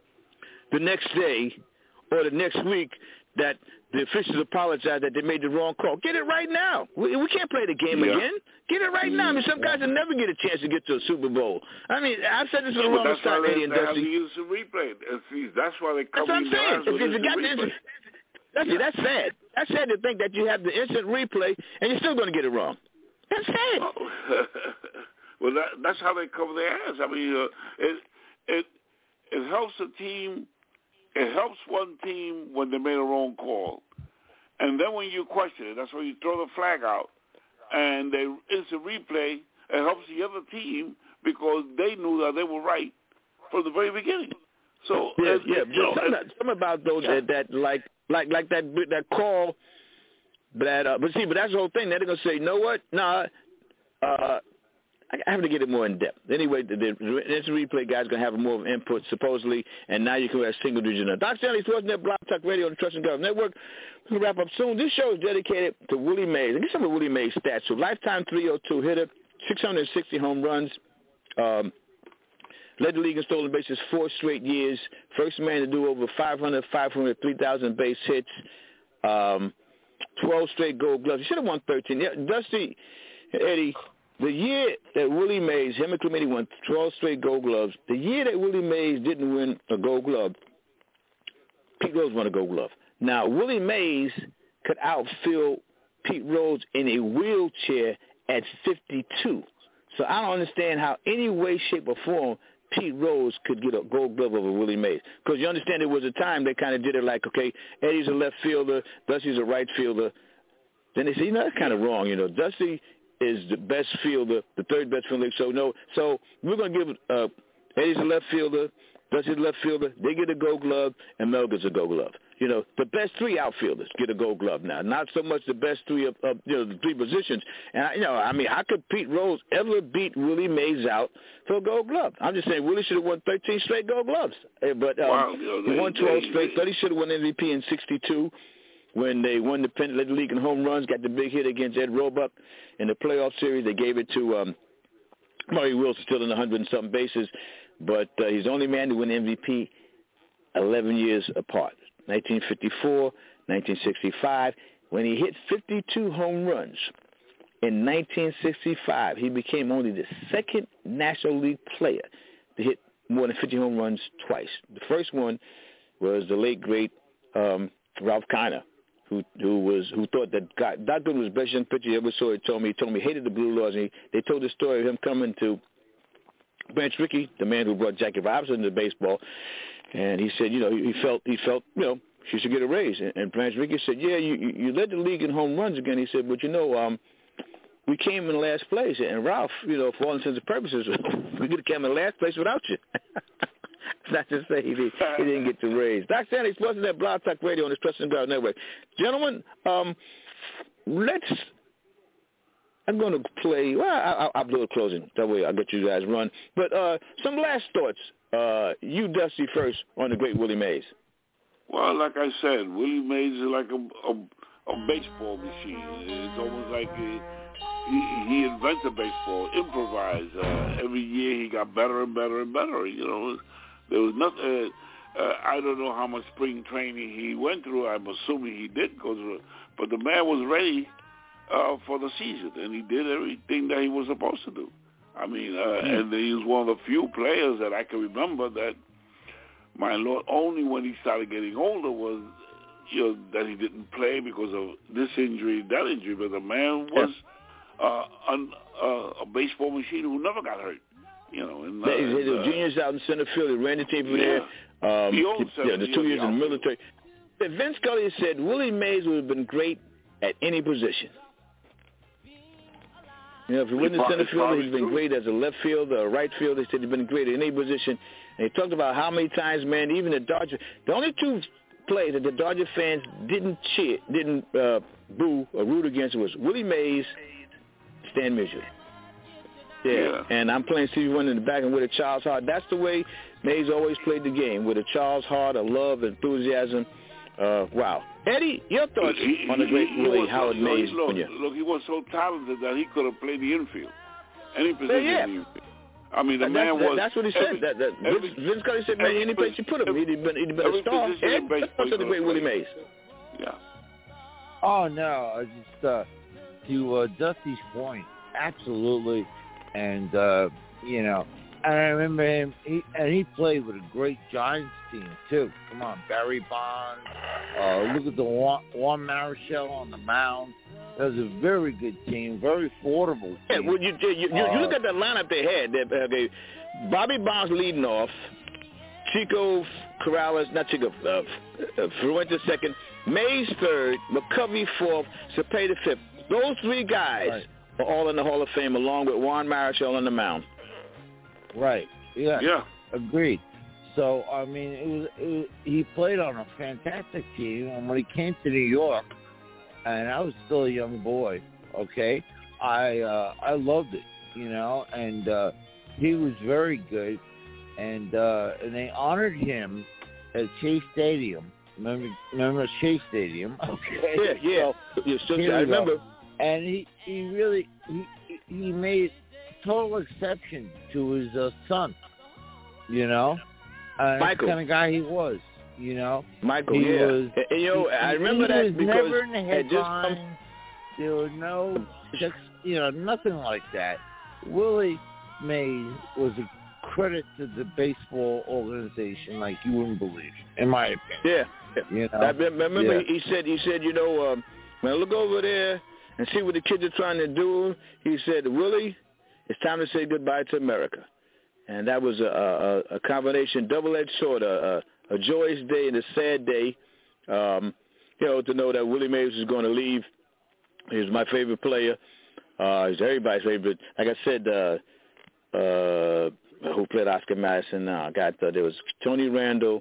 the next day or the next week that the officials apologize that they made the wrong call? Get it right now. We, we can't play the game yeah. again. Get it right now. I mean, some guys will never get a chance to get to a Super Bowl. I mean, I've said this for the yeah, longest time, Eddie and Dusty. That's why they have to use the replay. See, that's why they come in the eyes with the replay. That's, yeah. that's sad. That's sad to think that you have the instant replay and you're still going to get it wrong. That's sad. Oh. Well, that, that's how they cover their ass. I mean, uh, it it it helps the team. It helps one team when they made a wrong call, and then when you question it, that's when you throw the flag out, and they instant replay. It helps the other team because they knew that they were right from the very beginning. So yeah, uh, yeah. You know, some, and, some about those yeah. that, that like like like that that call. That uh, but see, but that's the whole thing. They're gonna say, you know what? Nah, uh, I have to get it more in depth. Anyway, the, the instant replay guys gonna have more of input supposedly, and now you can have single digit. Doctor Stanley Sportsnet, Blog Talk Radio, on the Trust and Government Network. We'll wrap up soon. This show is dedicated to Willie Mays. Get some of Willie Mays' stats. So lifetime three oh two hitter, six hundred sixty home runs. Um, led the league in stolen bases four straight years. First man to do over five hundred, five hundred, three thousand base hits. Um, twelve straight Gold Gloves. He should have won thirteen. Yeah, Dusty, Eddie, the year that Willie Mays, him and Clemente won twelve straight Gold Gloves, the year that Willie Mays didn't win a Gold Glove, Pete Rose won a Gold Glove. Now, Willie Mays could outfield Pete Rose in a wheelchair at fifty-two. So I don't understand how any way, shape, or form Pete Rose could get a Gold Glove over Willie Mays. Because you understand there was a time they kind of did it like, okay, Eddie's a left fielder, Dusty's a right fielder. Then they say, you know, that's kind of wrong. You know, Dusty is the best fielder, the third best fielder. So, no, so we're going to give uh, Eddie's a left fielder, Dusty's a left fielder, they get a Gold Glove, and Mel gets a Gold Glove. You know, the best three outfielders get a Gold Glove now. Not so much the best three of, of you know, the three positions. And, I, you know, I mean, how could Pete Rose ever beat Willie Mays out for a Gold Glove? I'm just saying Willie should have won thirteen straight Gold Gloves. But um, wow, you know, they, he won twelve they, straight. Thought he should have won M V P in sixty-two when they won the pennant, led the league in home runs, got the big hit against Ed Roebuck in the playoff series. They gave it to um, Murray Wilson, still in the hundred and something bases. But uh, he's the only man to win M V P eleven years apart. nineteen fifty-four, nineteen sixty-five. When he hit fifty-two home runs in nineteen sixty-five, he became only the second National League player to hit more than fifty home runs twice. The first one was the late, great um, Ralph Kiner, who who was who thought that God, Doc Gooden was the best young pitcher he ever saw. He told me, he told me he hated the Blue Laws. And he, they told the story of him coming to Branch Rickey, the man who brought Jackie Robinson to baseball. And he said, you know, he felt, he felt, you know, she should get a raise. And, and Branch Rickey said, yeah, you, you led the league in home runs again. He said, but, you know, um, we came in last place. And Ralph, you know, for all intents and purposes, we could have come in last place without you. Not to say he, did, he didn't get the raise. Doc Stanley, Sportsnet, Blog Talk Radio on the Trust and Guard Network. Gentlemen, um, let's, I'm going to play, well, I, I'll do a closing. That way I'll get you guys run. But uh, some last thoughts. Uh, you, Dusty, first on the great Willie Mays. Well, like I said, Willie Mays is like a, a, a baseball machine. It's almost like a, he, he invented baseball, improvised. Uh, every year he got better and better and better. You know, there was nothing. Uh, uh, I don't know how much spring training he went through. I'm assuming he did go through, but the man was ready uh, for the season, and he did everything that he was supposed to do. I mean, uh, mm. and he was one of the few players that I can remember that, my Lord, only when he started getting older was, you know, that he didn't play because of this injury, that injury. But the man was uh, un, uh, a baseball machine who never got hurt. You know, and, uh, he hit the uh, juniors out in center field. He ran the team from yeah. there. Um, he owned yeah, the two years in the military. Vince Scully said Willie Mays would have been great at any position. You know, if he wasn't a center fielder, he's been great as a left fielder, a right fielder. He said he's been great at any position. And he talked about how many times, man, even the Dodgers, the only two players that the Dodger fans didn't cheer, didn't uh, boo or root against was Willie Mays, Stan Musial. Yeah. yeah, and I'm playing Stevie Wonder in the back and with a child's heart. That's the way Mays always played the game, with a child's heart, a love, enthusiasm. Uh, wow. Eddie, your thoughts he, on the great he, Willie he Howard so, Mays? Look, Junior look, he was so talented that he could have played the infield, any position yeah. in the infield. I mean, the and man that's, was... That's what he every, said. That, that every, Vince, Vince Scully said, man, any place you put him, he'd have been, he'd have been a star. And that's the great Willie Mays. Yeah. Oh, no, I just, uh, to uh, Dusty's point, absolutely. And, uh, you know, and I remember him, he, and he played with a great Giants team, too. Come on, Barry Bonds. Uh, look at the Juan, Juan Marichal on the mound. That was a very good team, very affordable team. Yeah, well, you, you, you, uh, you look at that lineup they had. They, okay, Bobby Bonds leading off, Chico Corrales, not Chico, uh, uh, Fuentes second, Mays third, McCovey fourth, Cepeda fifth. Those three guys right. are all in the Hall of Fame, along with Juan Marichal on the mound. Right. Yeah. Yeah. Agreed. So I mean, it was, it was he played on a fantastic team, and when he came to New York, and I was still a young boy, okay, I uh, I loved it, you know, and uh, he was very good, and uh, and they honored him at Shea Stadium. Remember, remember Shea Stadium? Okay. Yeah, yeah. So, yeah still, I remember. Go. And he, he really he he made total exception to his uh, son, you know, uh, that's the kind of guy he was. You know, Michael. He yeah, was, and, you know, he, I remember he that was because never in the it just headlines. come... There was no, you know, nothing like that. Willie Mays was a credit to the baseball organization like you wouldn't believe, in my opinion. Yeah, you know. I remember yeah. he said, he said, you know, um, when I look over there and see what the kids are trying to do, he said, Willie, it's time to say goodbye to America, and that was a, a, a combination, double-edged sword, a, a a joyous day and a sad day, um, you know, to know that Willie Mays is going to leave. He's my favorite player. Uh, he's everybody's favorite. Like I said, uh, uh, who played Oscar Madison now? Got uh, there was Tony Randall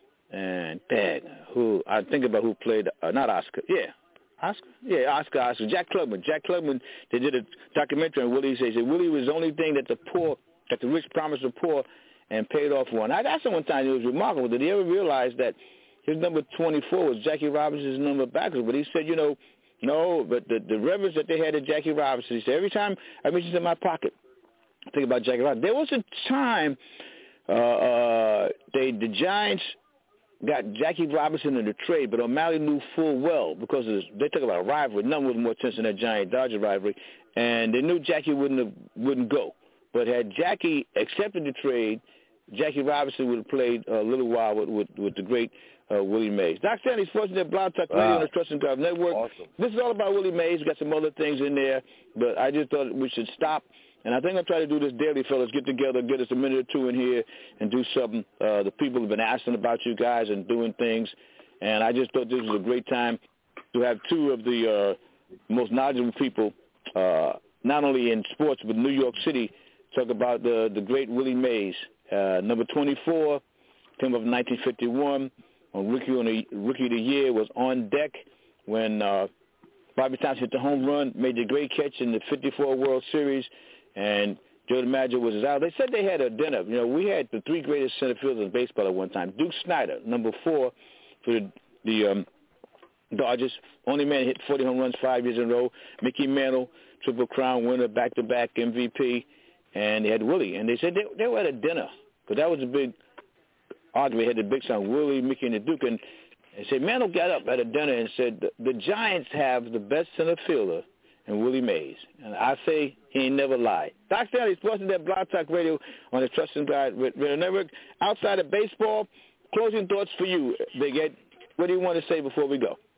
and Dad. Who I think about who played uh, not Oscar. Yeah, Oscar. Yeah, Oscar. Oscar. Jack Klugman. Jack Klugman. They did a documentary on Willie. They said Willie was the only thing that the poor, that the rich promised the poor, and paid off one. I asked him one time, it was remarkable. Did he ever realize that his number twenty-four was Jackie Robinson's number backwards? But he said, you know, no, but the, the reverence that they had at Jackie Robinson, he said, every time I reach into my pocket, I think about Jackie Robinson. There was a time uh, uh, they the Giants got Jackie Robinson in the trade, but O'Malley knew full well, because of, they talk about a rivalry. None was more tense than that Giant-Dodger rivalry, and they knew Jackie wouldn't have, wouldn't go. But had Jackie accepted the trade, Jackie Robinson would have played a little while with, with, with the great uh, Willie Mays. Doc Stanley, Sports Net, Blog Talk Radio, on the Trust and Golf Network. Awesome. This is all about Willie Mays. We've got some other things in there, but I just thought we should stop. And I think I'll try to do this daily, fellas. Get together, get us a minute or two in here and do something. Uh, the people have been asking about you guys and doing things. And I just thought this was a great time to have two of the uh, most knowledgeable people, uh, not only in sports, but New York City, talk about the, the great Willie Mays. Uh, number twenty-four, came up in nineteen fifty-one. On Rookie, on the, Rookie of the Year was on deck when uh, Bobby Thompson hit the home run, made the great catch in the fifty-four World Series, and Joe DiMaggio was out. They said they had a dinner. You know, we had the three greatest center fielders in baseball at one time. Duke Snider, number four for the, the um, Dodgers, only man hit forty home runs five years in a row. Mickey Mantle, Triple Crown winner, back-to-back M V P. And they had Willie, and they said they, they were at a dinner, because that was a big argument. They had the big song, Willie, Mickey, and the Duke, and they said, Mantle got up at a dinner and said, the, the Giants have the best center fielder in Willie Mays. And I say he ain't never lied. Doc Stanley, Sports Net, Blog Talk Radio on the Trust and God Radio Network. Outside of baseball, closing thoughts for you, Big Ed. What do you want to say before we go?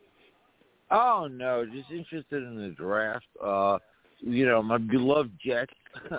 Oh, no, just interested in the draft. Uh, you know, my beloved Jets.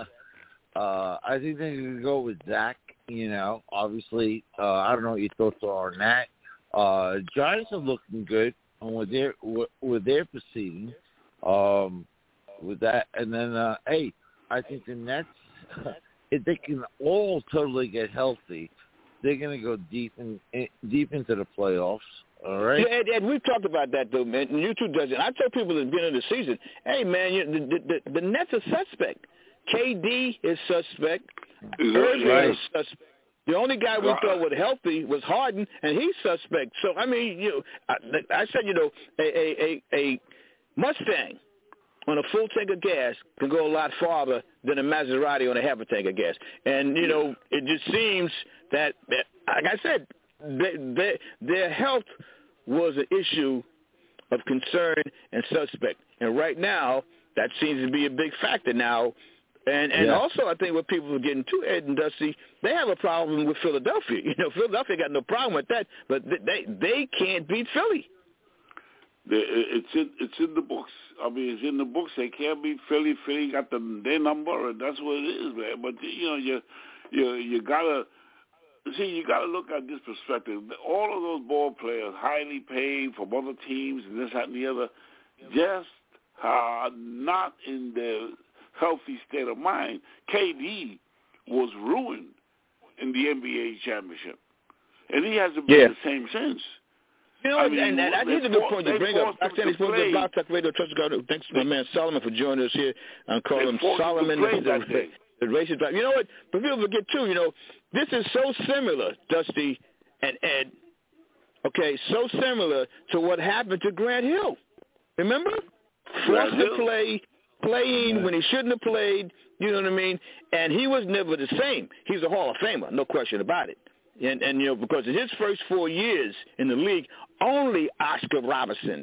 Uh, I think they're going to go with Zach, you know, obviously. Uh, I don't know what your thoughts are on that. Uh, Giants are looking good with their, with, with their proceeding, um, with that. And then, uh, hey, I think the Nets, if they can all totally get healthy, they're going to go deep in, in deep into the playoffs. All right. Yeah, Ed, Ed, we've talked about that though, man. And you two does it. I tell people at the beginning of the season, hey man, you, the, the the Nets are suspect. K D is suspect. Irving right. is suspect. The only guy we thought was healthy was Harden, and he's suspect. So I mean, you know, I, I said, you know, a, a a a Mustang on a full tank of gas can go a lot farther than a Maserati on a half a tank of gas. And you know, it just seems that, that like I said, they, they, their health was an issue of concern and suspect. And right now, that seems to be a big factor now. And and yeah. also, I think what people are getting to, Ed and Dusty, they have a problem with Philadelphia. You know, Philadelphia got no problem with that, but they they can't beat Philly. It's in it's in the books. I mean, it's in the books. They can't beat Philly. Philly got the, their number, and that's what it is, man. But you know, you you you gotta see, you gotta look at this perspective. All of those ball players, highly paid from other teams, and this, that, and the other, just are not in their healthy state of mind. K D was ruined in the N B A championship, and he hasn't been yeah. the same since. You know, I and, mean, and that's a good point to bring up. I said he's supposed to Blog Talk Radio. Trust God. Thanks to my man Solomon for joining us here. I'm calling him Solomon, the, the, the racing driver. You know what? But people forget too. You know, this is so similar, Dusty and Ed. Okay, so similar to what happened to Grant Hill. Remember, forced to play. Playing when he shouldn't have played, you know what I mean? And he was never the same. He's a Hall of Famer, no question about it. And, and you know, because in his first four years in the league, only Oscar Robertson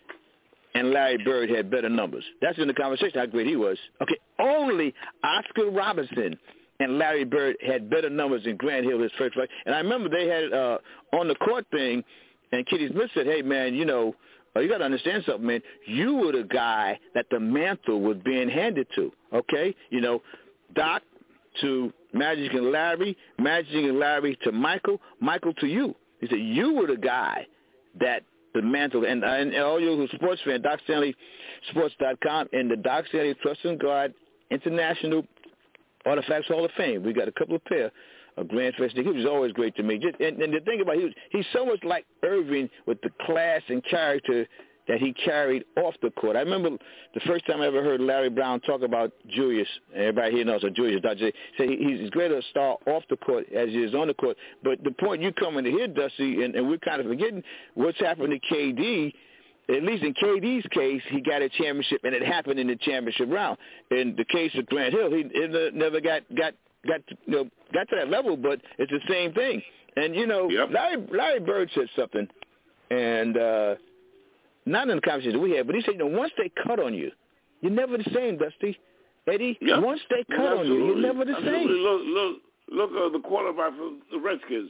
and Larry Bird had better numbers. That's in the conversation, how great he was. Okay, only Oscar Robertson and Larry Bird had better numbers than Grant Hill his first fight. And I remember they had uh, on the court thing, and Kitty Smith said, hey, man, you know, Oh, you got to understand something, man. You were the guy that the mantle was being handed to, okay? You know, Doc to Magic and Larry, Magic and Larry to Michael, Michael to you. He said, you were the guy that the mantle, and, and all you who are sports fans, Doc Stanley Sports dot com and the Doc Stanley Trust and Guard International Artifacts Hall of Fame. We got a couple of pair of Grand Fest. He was always great to me. Just, and, and the thing about he was, he's so much like Irving with the class and character that he carried off the court. I remember the first time I ever heard Larry Brown talk about Julius. Everybody here knows what Julius does. Say he's as great a star off the court as he is on the court. But the point you come into here, Dusty, and, and we're kind of forgetting what's happened to K D. At least in K D's case, he got a championship, and it happened in the championship round. In the case of Grant Hill, he it never got got got to, you know, got to that level, but it's the same thing. And you know, yep. Larry Larry Bird said something, and uh, not in the conversation we had, but he said, you know, once they cut on you, you're never the same, Dusty. Eddie, yep. once they cut yeah, on you, you're never the absolutely. same. Look, look, look at the quarterback for the Redskins,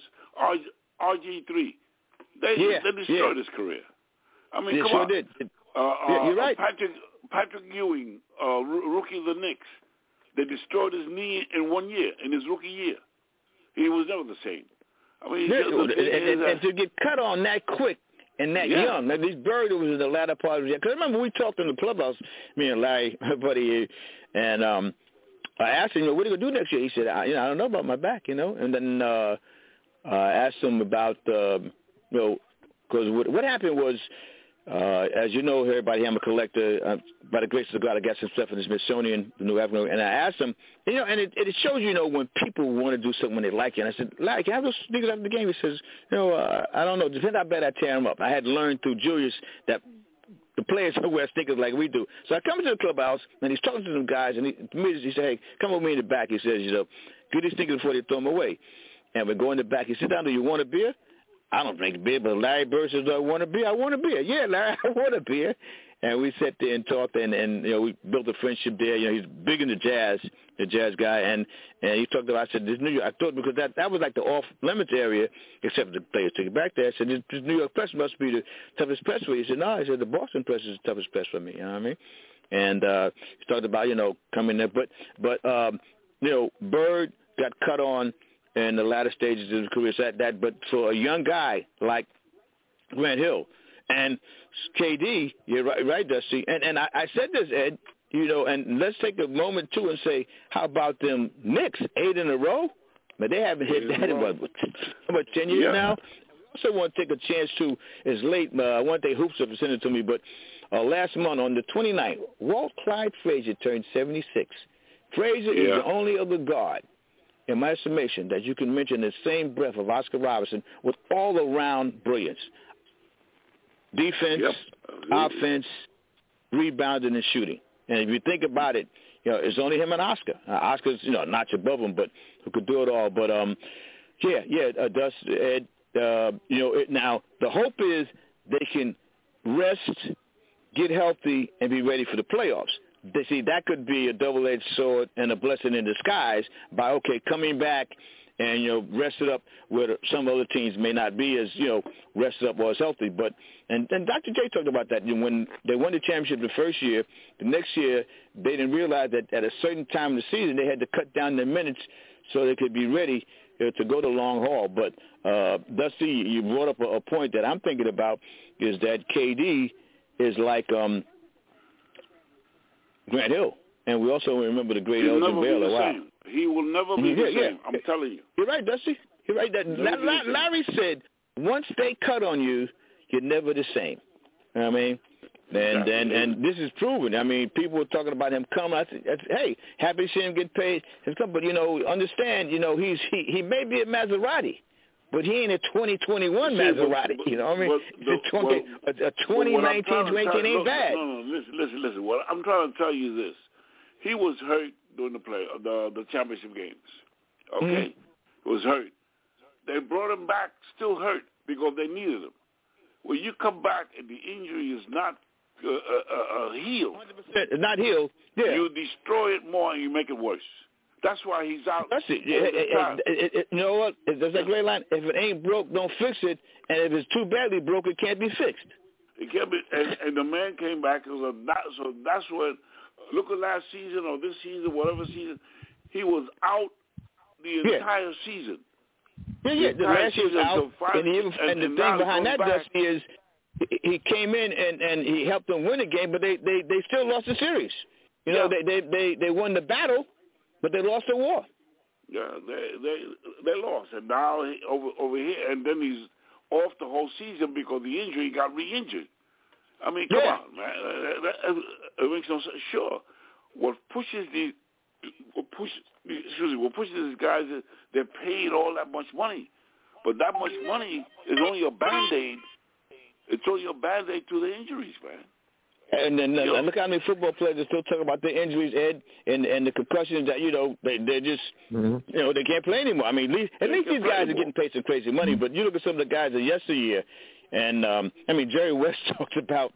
R G three. They yeah, they destroyed yeah. his career. I mean, yeah, come sure on. Did. Uh, yeah, you're right. Patrick Patrick Ewing, uh, rookie of the Knicks, they destroyed his knee in one year, in his rookie year. He was never the same. I mean, yeah, the, the and, and, and to get cut on that quick and that yeah. young. Now, this Bird was in the latter part of the year. Because remember, we talked in the clubhouse, me and Larry, my buddy, and um, I asked him, you know, what are you going to do next year? He said, I, you know, I don't know about my back, you know. And then uh, I asked him about, uh, you know, because what, what happened was, Uh, as you know, everybody, I'm a collector. Uh, by the grace of God, I got some stuff in the Smithsonian, the New Avenue, and I asked him, you know, and it, it shows, you know, when people want to do something when they like it. And I said, Larry, can I have those sneakers after the game? He says, you know, uh, I don't know. Depends how bad I tear them up. I had learned through Julius that the players don't wear sneakers like we do. So I come to the clubhouse, and he's talking to some guys, and he, to me, he said, hey, come with me in the back. He says, you know, get these sneakers before they throw them away. And we go in the back. He said, down, do you want a beer? I don't drink beer, but Larry Bird says, do I want a beer? I want a beer. Yeah, Larry, I want a beer. And we sat there and talked, and, and you know, we built a friendship there. You know, he's big into jazz, the jazz guy. And, and he talked about, I said, this New York, I thought because that, that was like the off-limits area, except the players took it back there. I said, this, this New York press must be the toughest press for you. He said, no, he said, the Boston press is the toughest press for me. You know what I mean? And uh, he talked about, you know, coming there. But, but um, you know, Bird got cut on in the latter stages of his career, so that, that, but for a young guy like Grant Hill and K D, you're right, right Dusty. And, and I, I said this, Ed, you know, and let's take a moment, too, and say, how about them Knicks, eight in a row? but they haven't hit that in what, what ten years yeah. now. I also want to take a chance to, it's late, uh, I want to thank Hoops for sending it to me, but uh, last month on the twenty-ninth, Walt Clyde Frazier turned seventy-six. Frazier yeah. is the only other guard, in my estimation, that you can mention in the same breath of Oscar Robertson with all-around brilliance. Defense, yep. offense, rebounding, and shooting. And if you think about it, you know, it's only him and Oscar. Uh, Oscar's, you know, notch above him, but who could do it all. But, um, yeah, yeah, uh, Dust, Ed, uh, you know, it, now the hope is they can rest, get healthy, and be ready for the playoffs. They see that could be a double-edged sword and a blessing in disguise by, okay, coming back and, you know, rested up where some other teams may not be as, you know, rested up or as healthy. But, and, and Doctor J talked about that. You know, when they won the championship the first year, the next year they didn't realize that at a certain time of the season they had to cut down their minutes so they could be ready uh, to go the long haul. But, uh, Dusty, you brought up a, a point that I'm thinking about is that K D is like um, Grant Hill. And we also remember the great He'll Elgin Baylor. Wow. Same. He will never be yeah, the yeah. same. I'm telling you. You're right, Dusty. You're right. That Larry, Larry said, once they cut on you, you're never the same. You know what I mean? And exactly. and and this is proven. I mean, people were talking about him coming. I said, I said, hey, happy to see him get paid. But, you know, understand, you know, he's he, he may be a Maserati, but he ain't a twenty twenty-one see, Maserati. But, you know what I mean? The, a, twenty, well, a, a twenty nineteen, twenty eighteen ain't look, bad. No, no, listen, listen, listen. What I'm trying to tell you this. He was hurt during the play, the the championship games. Okay, mm-hmm. He was hurt. They brought him back, still hurt because they needed him. When you come back and the injury is not uh, uh, uh, healed, one hundred percent not healed. Yeah, you destroy it more and you make it worse. That's why he's out. That's it. It, it, it, it. You know what? There's that great line. If it ain't broke, don't fix it. And if it's too badly broke, it can't be fixed. It can't be. And, and the man came back. It was a, so that's what. Look at last season or this season, whatever season, he was out the entire yeah. season. Yeah, yeah. The, the last year was out, five, and, he, and, and the and thing behind that, Dusty, is he came in and, and he helped them win the game, but they, they, they still lost the series. You know, yeah. they, they they they won the battle, but they lost the war. Yeah, they they they lost, and now he, over over here, and then he's off the whole season because the injury got re-injured. I mean, come yeah. on, man. That, that, it makes no sense. Sure, what pushes the, what pushes, excuse me, what pushes these guys is they're paid all that much money, but that much money is only a band-aid. It's only a band-aid to the injuries, man. And then uh, look how many football players are still talking about their injuries, Ed, and and the concussions that you know they they're just mm-hmm. you know they can't play anymore. I mean, at least, at least these guys anymore. are getting paid some crazy money. Mm-hmm. But you look at some of the guys of yesteryear. And, um, I mean, Jerry West talked about,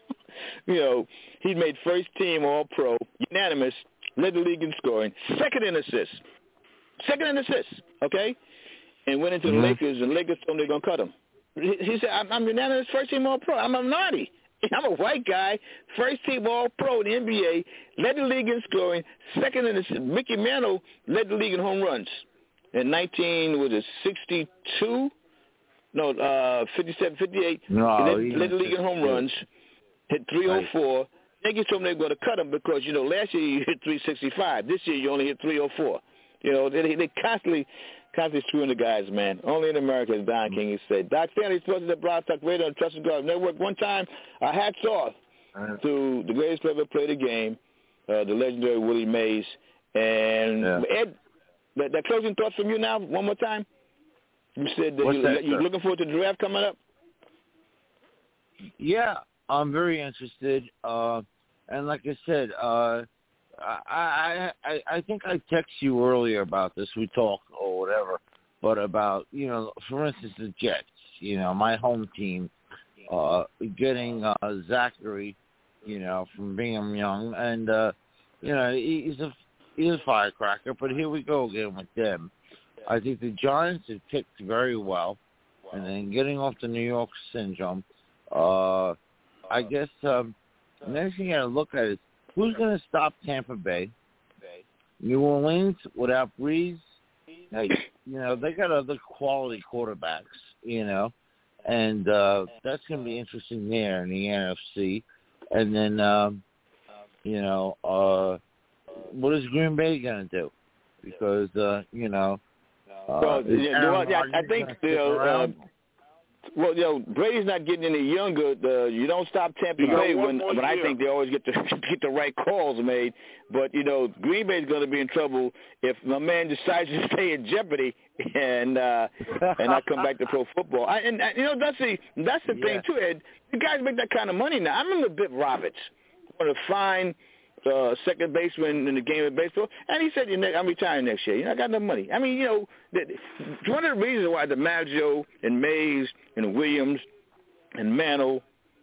you know, he made first team All-Pro, unanimous, led the league in scoring, second in assists, second in assists, okay? And went into mm-hmm. the Lakers, and the Lakers told him they're going to cut him. He, he said, I'm, I'm unanimous first team All-Pro. I'm a minority. I'm a white guy, first team All-Pro in the N B A, led the league in scoring, second in assists. Mickey Mantle led the league in home runs. In nineteen, was it sixty-two? No, uh, fifty-seven, fifty-eight. No, he led, led the league in home runs, hit three oh four. They told him they were going to cut him because, you know, last year you hit three sixty-five. This year you only hit three oh four. You know, they, they constantly, constantly screwing the guys, man. Only in America, as Don King has said. Doc Stanley, Sports at Blog Talk Radio on Trust and God Network. One time, our hats off to the greatest player ever played the game, uh, the legendary Willie Mays. And, yeah. Ed, that, that closing thoughts from you now, one more time? You said that, you, that you're looking forward to the draft coming up? Yeah, I'm very interested. Uh, and like I said, uh, I, I I think I texted you earlier about this. We talked or whatever, but about, you know, for instance, the Jets, you know, my home team, uh, getting uh, Zachary, you know, from Brigham Young. And, uh, you know, he, he's a he's a firecracker, but here we go again with them. I think the Giants have picked very well, and then getting off the New York syndrome, uh, I guess um, the next thing you got to look at is who's going to stop Tampa Bay. New Orleans without Breeze, hey, you know, they got other quality quarterbacks, you know, and uh, that's going to be interesting there in the N F C. And then, um, you know, uh, what is Green Bay going to do? Because, uh, you know, Uh, well, is yeah, Aaron well, yeah, I Rodgers think gonna stick still. Uh, around? well, you know, Brady's not getting any younger. Uh, you don't stop Tampa You got Bay one when more when I year. think they always get the get the right calls made. But you know, Green Bay's going to be in trouble if my man decides to stay in jeopardy and uh, and not come back to pro football. I, and, and you know, that's the that's the Yeah. thing too, Ed. You guys make that kind of money now. I remember Biff Roberts going to find uh, second baseman in the game of baseball, and he said, "I'm retiring next year. You know, I got enough money." I mean, you know, that, one of the reasons why DiMaggio and Mays and Williams and Mantle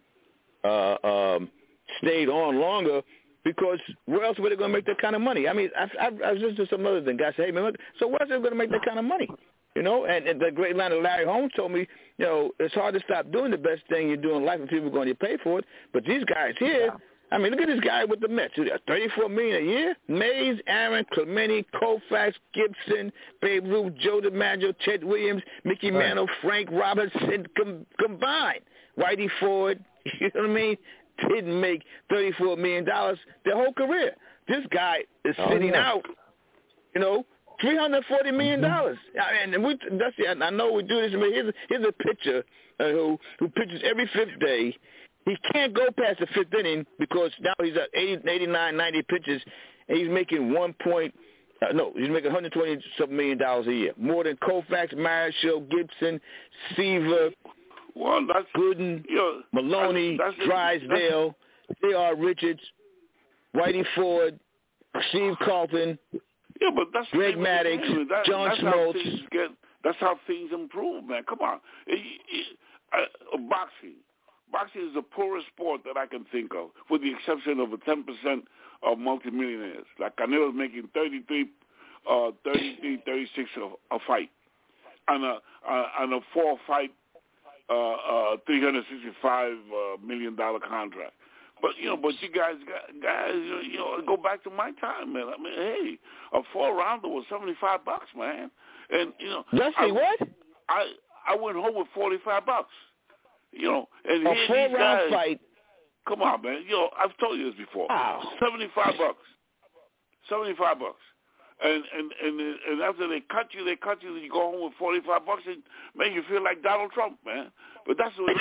uh, um, stayed on longer, because where else were they going to make that kind of money? I mean, I, I, I was listening to some other thing. Guys say, "Hey man, so where else are they going to make that kind of money?" You know, and, and the great line of Larry Holmes told me, you know, it's hard to stop doing the best thing you do in life and people are going to pay for it. But these guys here, yeah. I mean, look at this guy with the Mets. thirty-four million dollars a year? Mays, Aaron, Clemente, Koufax, Gibson, Babe Ruth, Joe DiMaggio, Ted Williams, Mickey right. Mantle, Frank Robinson com- combined. Whitey Ford, you know what I mean, didn't make thirty-four million dollars their whole career. This guy is oh, sitting yeah. out, you know, three hundred forty million dollars. Mm-hmm. And we, that's the, I know we do this, but here's, here's a pitcher uh, who, who pitches every fifth day. He can't go past the fifth inning because now he's at eighty, eighty-nine, ninety pitches, and he's making one point, uh, no, he's making one hundred twenty something million dollars a year. More than Koufax, Marichal, Gibson, Seaver, well, that's, Gooden, you know, Maloney, that's, that's, Drysdale, J R. Richards, Whitey Ford, Steve Carlton, yeah, but that's Greg Maddux, that, John that's Smoltz. How things get, that's how things improve, man. Come on. It, it, uh, boxing. Boxing is the poorest sport that I can think of, with the exception of a ten percent of multimillionaires. Like Canelo's making thirty-three, uh, thirty-three, thirty-six a, a fight, and a, uh, and a four-fight, uh, uh, three hundred sixty-five uh, million dollar contract. But you know, but you guys, guys, you know, go back to my time, man. I mean, hey, a four rounder was seventy-five bucks, man, and you know, Let's see what I I went home with forty-five bucks. You know, and a here four these round guys, fight. Come on, man. You know, I've told you this before. Wow. Seventy-five bucks. Seventy-five bucks. And and and and after they cut you, they cut you. And you go home with forty-five bucks, and man, you feel like Donald Trump, man. But that's what it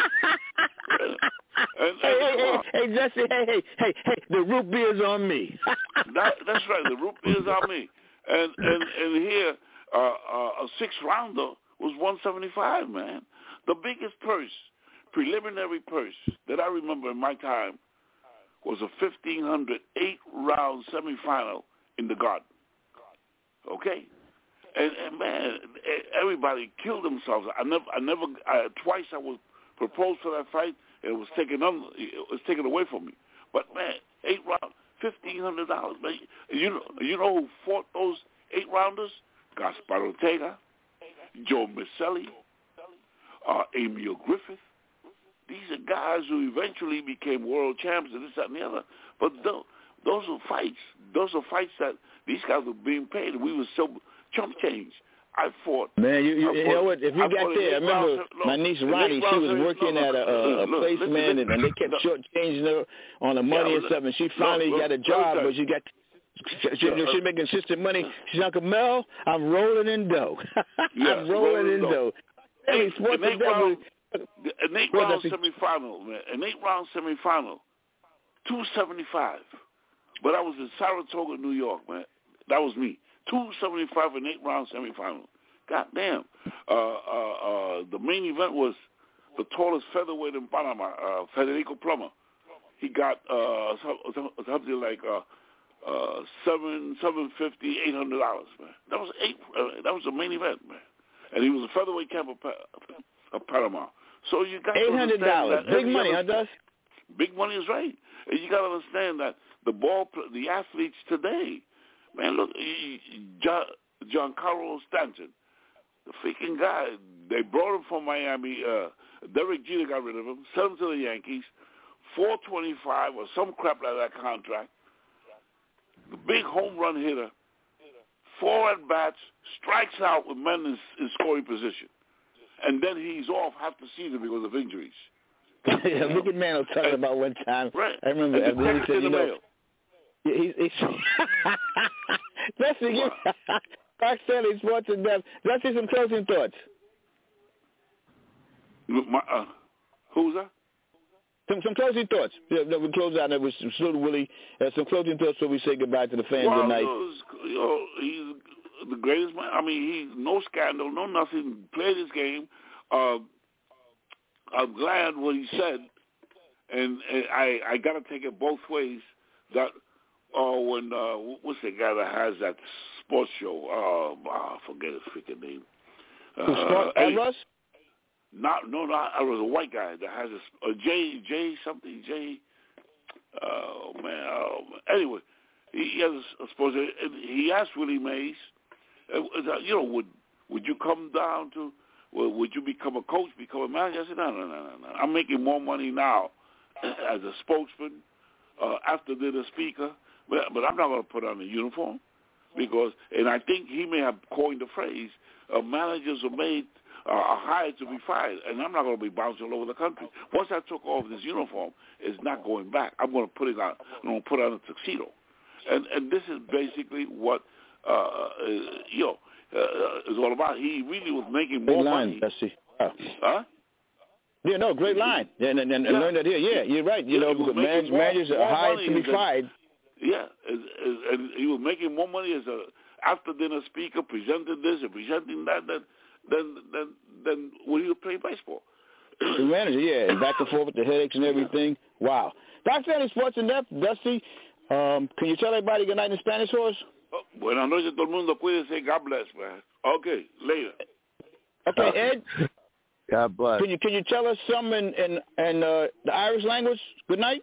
is. and, and, hey, hey, hey, hey, Jesse, hey, hey, hey, hey, the root beer's on me. that, that's right. The root beer's on me. And and and here, uh, uh, a six rounder was one seventy-five, man. The biggest purse, preliminary purse that I remember in my time was a fifteen hundred eight-round semifinal in the Garden. Okay, and, and man, everybody killed themselves. I never, I never, I, twice I was proposed for that fight, and it was taken on, it was taken away from me. But man, eight rounds, fifteen hundred dollars, man. You know, you know who fought those eight rounders? Gaspar Ortega, Joe Miceli. Uh, Emil Griffith. These are guys who eventually became world champs and this, that, and the other. But those, those are fights. Those are fights that these guys were being paid. We were so chump change. I fought. Man, you, you, fought, you know what? If you I got there, I remember rounds, my niece Ronnie, she was working at a, a, a place, listen, man, listen, and they kept shortchanging her on the money yeah, and stuff, and she finally look, got a look, job, look, but she got... She, she, she's making consistent money. She's Uncle Mel, I'm rolling in dough. Yeah, I'm rolling in dough. dough. Hey, sports an eight round, an eight round semifinal, man. An eight round semifinal, two seventy five. But I was in Saratoga, New York, man. That was me. Two seventy five an eight round semifinal. God damn. Uh, uh, uh, the main event was the tallest featherweight in Panama, uh, Federico Plummer. He got uh, something like uh, uh, seven, seven fifty, eight hundred dollars, man. That was eight. Uh, that was the main event, man. And he was a featherweight champ of, of Panama. So you got eight hundred dollars, big money, huh, Dust? Big money is right, and you got to understand that the ball, the athletes today, man. Look, John, Giancarlo Stanton, the freaking guy. They brought him from Miami. Uh, Derek Jeter got rid of him, sent him to the Yankees. four twenty-five or some crap like that contract. The big home run hitter. Four at bats, strikes out with men in, in scoring position, and then he's off half the season because of injuries. Yeah, look at Mantle talking and, about one time. Right. I remember. And I the he said, in you the know, mail. He, he, that's the Doc Stanley, Sports in Depth. Let's see some closing thoughts. My, uh, who's that? Some some closing thoughts. Yeah, we close out. It was Salute Willie. Uh, some closing thoughts before we say goodbye to the fans well, tonight. You know, you know, he's the greatest man. I mean, he no scandal, no nothing. Played his game. Uh, I'm glad what he said, and, and I I got to take it both ways. That uh, when uh, what's the guy that has that sports show? Uh, I forget his freaking name. Uh, Sport, Eddie, Russ? Not no, not I was a white guy that has a, a J J something J. Oh man, oh, man. Anyway, he, he has a sports. He asked Willie Mays, uh, you know, would would you come down to? Well, would you become a coach, become a manager? I said, no, no, no, no, no. I'm making more money now as a spokesman, uh, after they're the speaker, but, but I'm not going to put on a uniform because, and I think he may have coined the phrase, uh, managers are made, uh, are hired to be fired, and I'm not going to be bouncing all over the country. Once I took off this uniform, it's not going back. I'm going to put it on, I'm going to put on a tuxedo. And, and this is basically what, uh, uh, you know, Uh, is all about. He really was making more great line, money. Let's see. Oh. Huh? Yeah, no, great line. And, and, and yeah. learn that here. Yeah, you're right. You yeah, know, because man, more, managers are more hired to be than, fired. Yeah, and, and he was making more money as a after dinner speaker, presenting this and presenting that, than than than than when he was playing baseball. The manager, yeah, and back and forth with the headaches and everything. Wow. Doc Stanley, Sports in Depth, Dusty. Um, can you tell everybody good night in Spanish for us? Buenas noches, todo el mundo. Cuídense. God bless, man. Okay, later. Okay, Ed. God bless. Can you can you tell us some in in, in uh, the Irish language? Good night.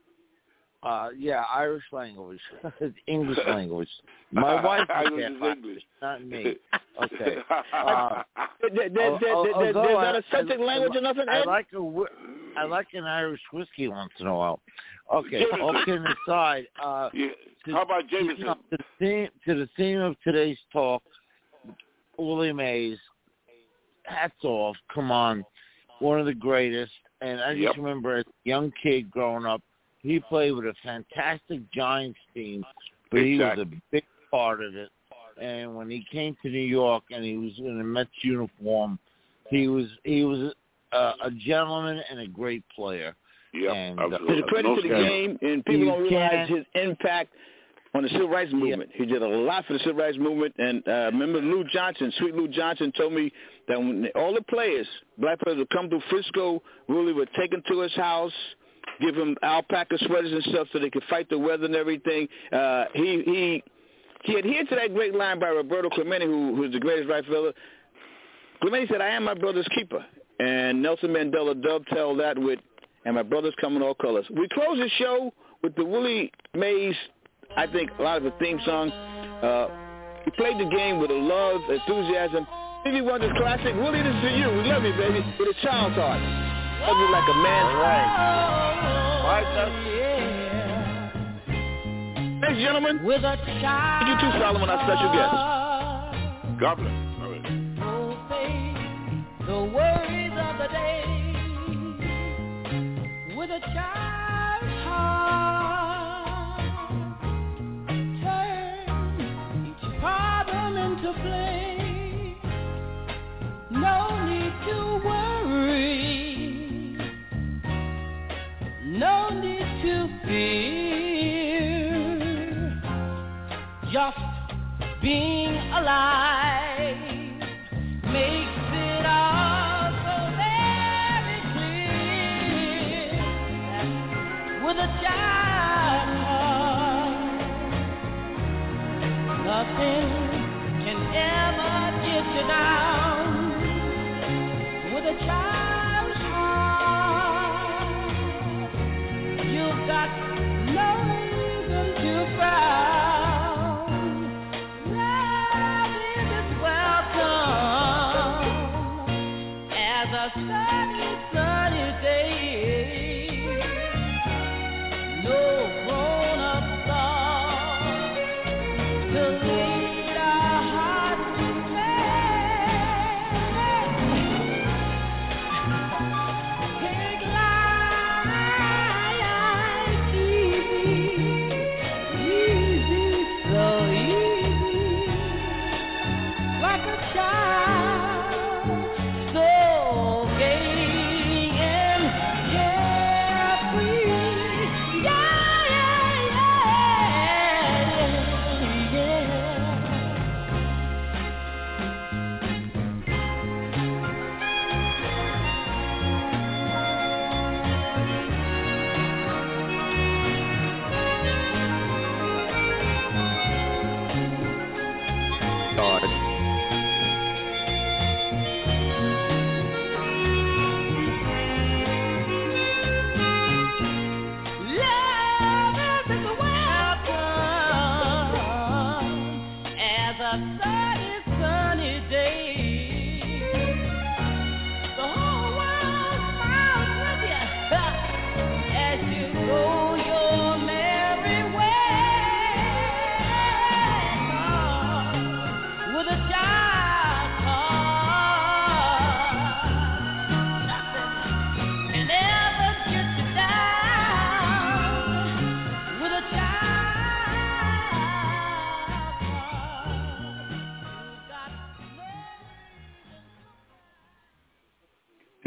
Uh, yeah, Irish language, English language. My wife can't English, not me. Okay. Uh, there, there, there, there, there's not a Celtic language or nothing, Ed? I like a, I like an Irish whiskey once in a while. Okay. Okay. Aside. Uh, yeah. to, How about Jameson? You know, to, the theme, to the theme of today's talk, Willie Mays. Hats off. Come on, one of the greatest. And I just yep. remember as a young kid growing up, he played with a fantastic Giants team, but exactly. he was a big part of it. And when he came to New York and he was in a Mets uniform, he was he was a, a gentleman and a great player. Yeah, and, absolutely. His credit no to the scandal. game, and people don't realize his impact on the civil rights movement. Yeah. He did a lot for the civil rights movement. And uh, remember Lou Johnson, Sweet Lou Johnson, told me that when all the players, black players, would come through Frisco, Willie would take them to his house, give him alpaca sweaters and stuff so they could fight the weather and everything. Uh, he he he adhered to that great line by Roberto Clemente, who who's the greatest right fielder. Clemente said, "I am my brother's keeper," and Nelson Mandela dovetailed that with, "And my brothers come in all colors." We close the show with the Willie Mays, I think, a lot of the theme song. Uh, he played the game with a love, enthusiasm. Stevie Wonder's classic. Willie, this is for you. We love you, baby, with a child's heart. Love you like a man's heart. Thanks, gentlemen. With a child. Thank you too, Solomon, our special guest. God bless. All right. The worries of the day. With a child's heart. Turn each problem into play. No need to worry. No need to fear, just being alive makes it all so very clear that with a child's heart, nothing can ever get you down. With a child's heart, you've got no reason to frown. Love is welcome as a sunny, sunny day. No grown-up thought to lead our hearts to play. Take life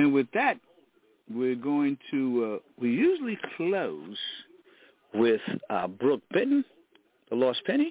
And with that, we're going to, uh, we usually close with uh, Brooke Benton, The Lost Penny.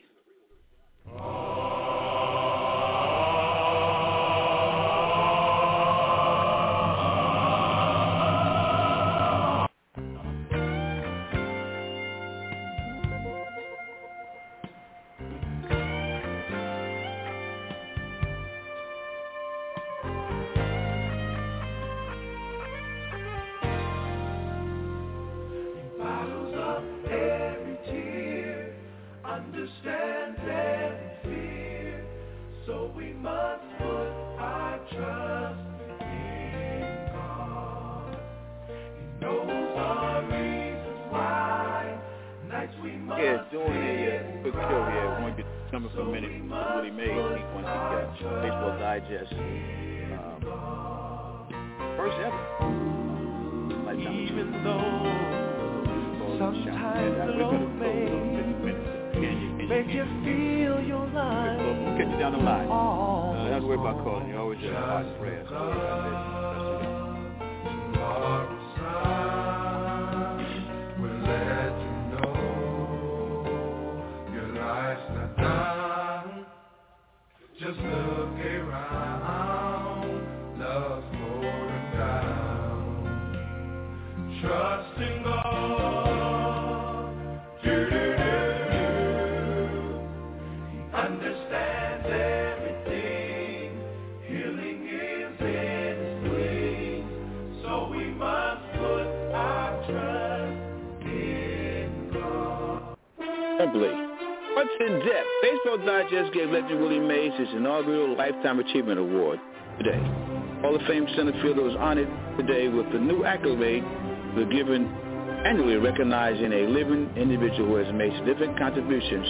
What's in depth? Baseball Digest gave legend Willie Mays his inaugural Lifetime Achievement Award today. Hall of Fame center fielder was honored today with the new accolade we're given annually, recognizing a living individual who has made significant contributions.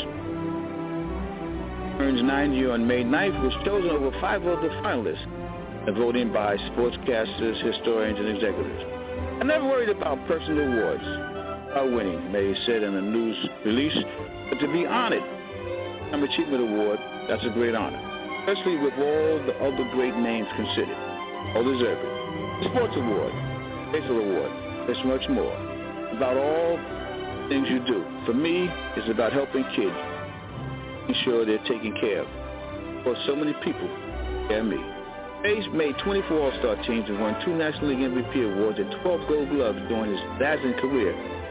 Turns ninety on May ninth, was chosen over five other finalists, and voting by sportscasters, historians, and executives. I never worried about personal awards or winning, Mays said in a news release. But to be honored, an Achievement Award, that's a great honor, especially with all the other great names considered. All deserve it. The Sports Award, Baseball Award, there's much more. About all things you do. For me, it's about helping kids, making sure they're taken care of. For so many people, and me. Mays made twenty-four All-Star teams and won two National League M V P awards and twelve Gold Gloves during his dazzling career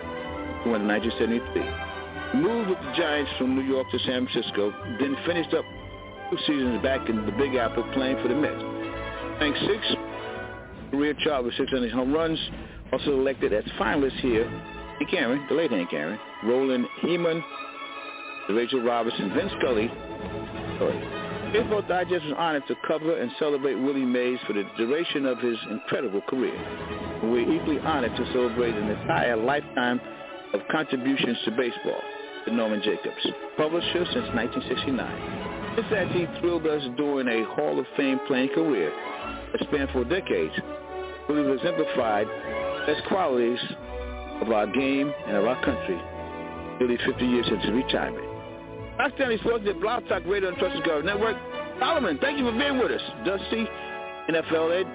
in nineteen seventy-three. Moved with the Giants from New York to San Francisco, then finished up two seasons back in the Big Apple playing for the Mets. Ranked sixth, career chart with six hundred home runs, also elected as finalists here. Hank Aaron, the late Hank Aaron, Roland Heeman, Rachel Robinson, Vince Scully. Sorry. Baseball Digest was honored to cover and celebrate Willie Mays for the duration of his incredible career. We're equally honored to celebrate an entire lifetime of contributions to baseball. Norman Jacobs, publisher since nineteen sixty-nine. This as he thrilled us during a Hall of Fame playing career that spanned for decades. Willie exemplified best qualities of our game and of our country nearly fifty years since his retirement. Doc Stanley Sports at Blog Talk Radio and Trusted God Network. Solomon, thank you for being with us. Dusty, N F L Ed.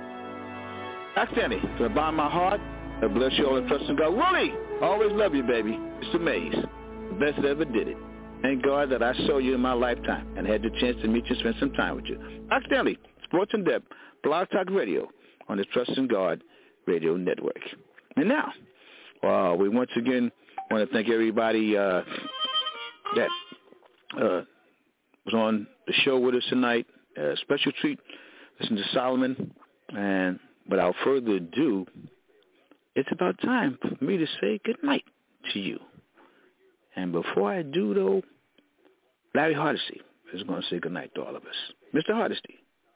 Doc Stanley, from the bottom of my heart, I bless you all and trust in God. Willie, always love you, baby. It's amazing. The best that ever did it. Thank God that I saw you in my lifetime and had the chance to meet you and spend some time with you. Doc Stanley, Sports in Depth, Blog Talk Radio on the Trust in God Radio Network. And now, uh, we once again want to thank everybody uh, that uh, was on the show with us tonight. A special treat, listen to Solomon. And without further ado, it's about time for me to say goodnight to you. And before I do, though, Larry Hardesty is going to say goodnight to all of us. Mister Hardesty.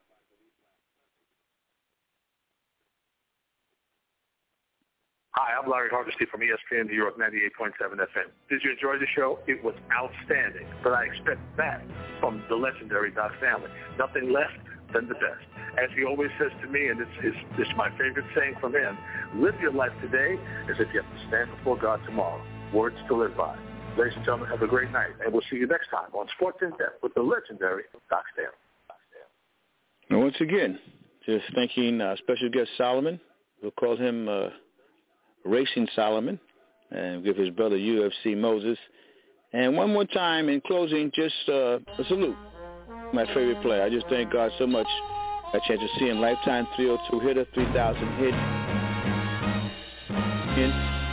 Hi, I'm Larry Hardesty from E S P N New York ninety-eight point seven F M. Did you enjoy the show? It was outstanding, but I expect that from the legendary Doc Stanley. Nothing less than the best. As he always says to me, and it's, it's, it's my favorite saying from him, live your life today as if you have to stand before God tomorrow. Words to live by. Ladies and gentlemen, have a great night, and we'll see you next time on Sports in Depth with the legendary Doc Stanley. And once again, just thanking uh, special guest Solomon We'll call him uh, Racing Solomon, and give his brother U F C Moses. And one more time, in closing, just uh, a salute. My favorite player. I just thank God so much. I had a chance to see him. Lifetime three oh two hitter, three thousand hit. In.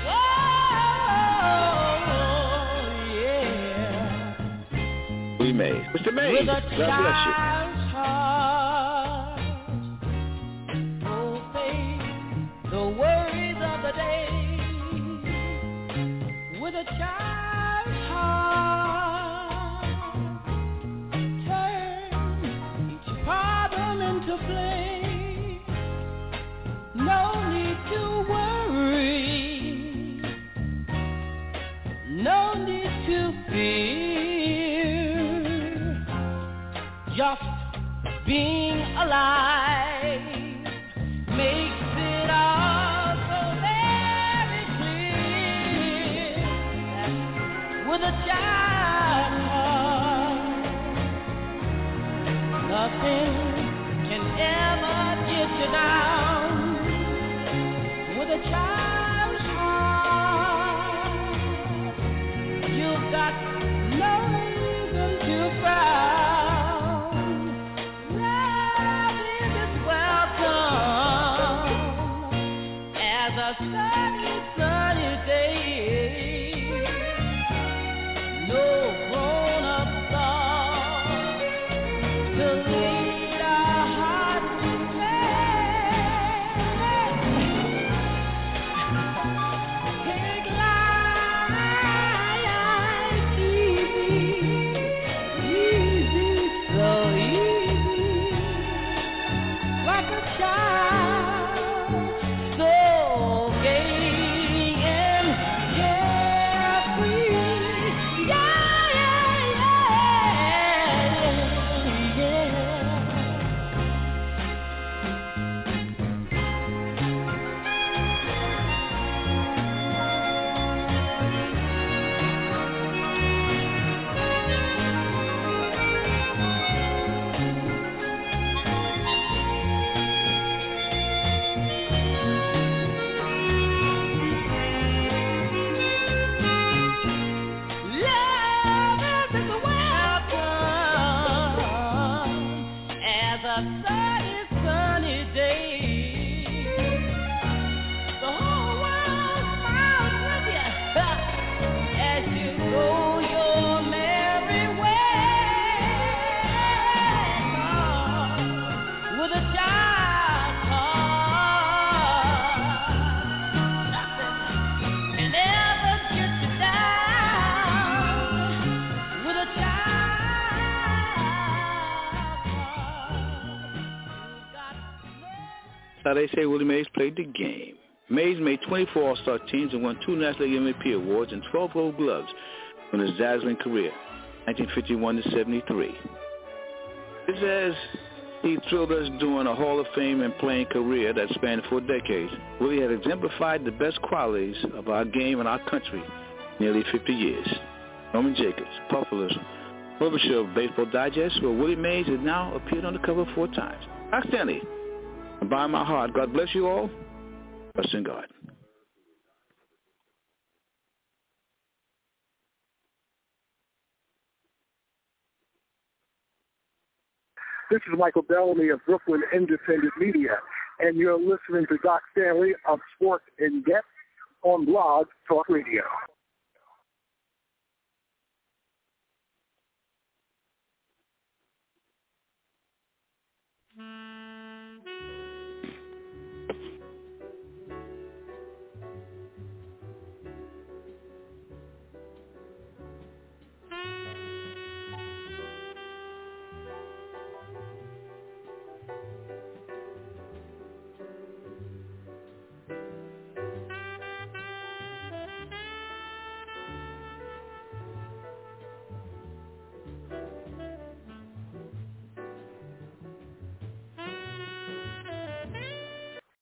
We made. Mister Mays, God bless you. The worries of the day with a child's heart, turn each problem into play. No need to worry, no need to fear. Just being alive makes it all so very clear. With a child's heart, nothing can ever get you down. With a child's heart, you've got no reason to cry. Sunny, sunny day. No grown-up song to lead our hearts to play. Take life easy, easy, so easy, like a child. So How they say Willie Mays played the game. Mays made twenty-four All-Star teams and won two National League M V P awards and twelve Gold Gloves in his dazzling career, nineteen fifty-one to seventy-three. This as he thrilled us during a Hall of Fame and playing career that spanned four decades. Willie had exemplified the best qualities of our game and our country nearly fifty years. Norman Jacobs, Buffalo's publisher of Baseball Digest, where Willie Mays has now appeared on the cover four times. Doc Stanley, and by my heart, God bless you all. Trust in God. This is Michael Bellamy of Brooklyn Independent Media, and you're listening to Doc Stanley of Sports in Depth on Blog Talk Radio.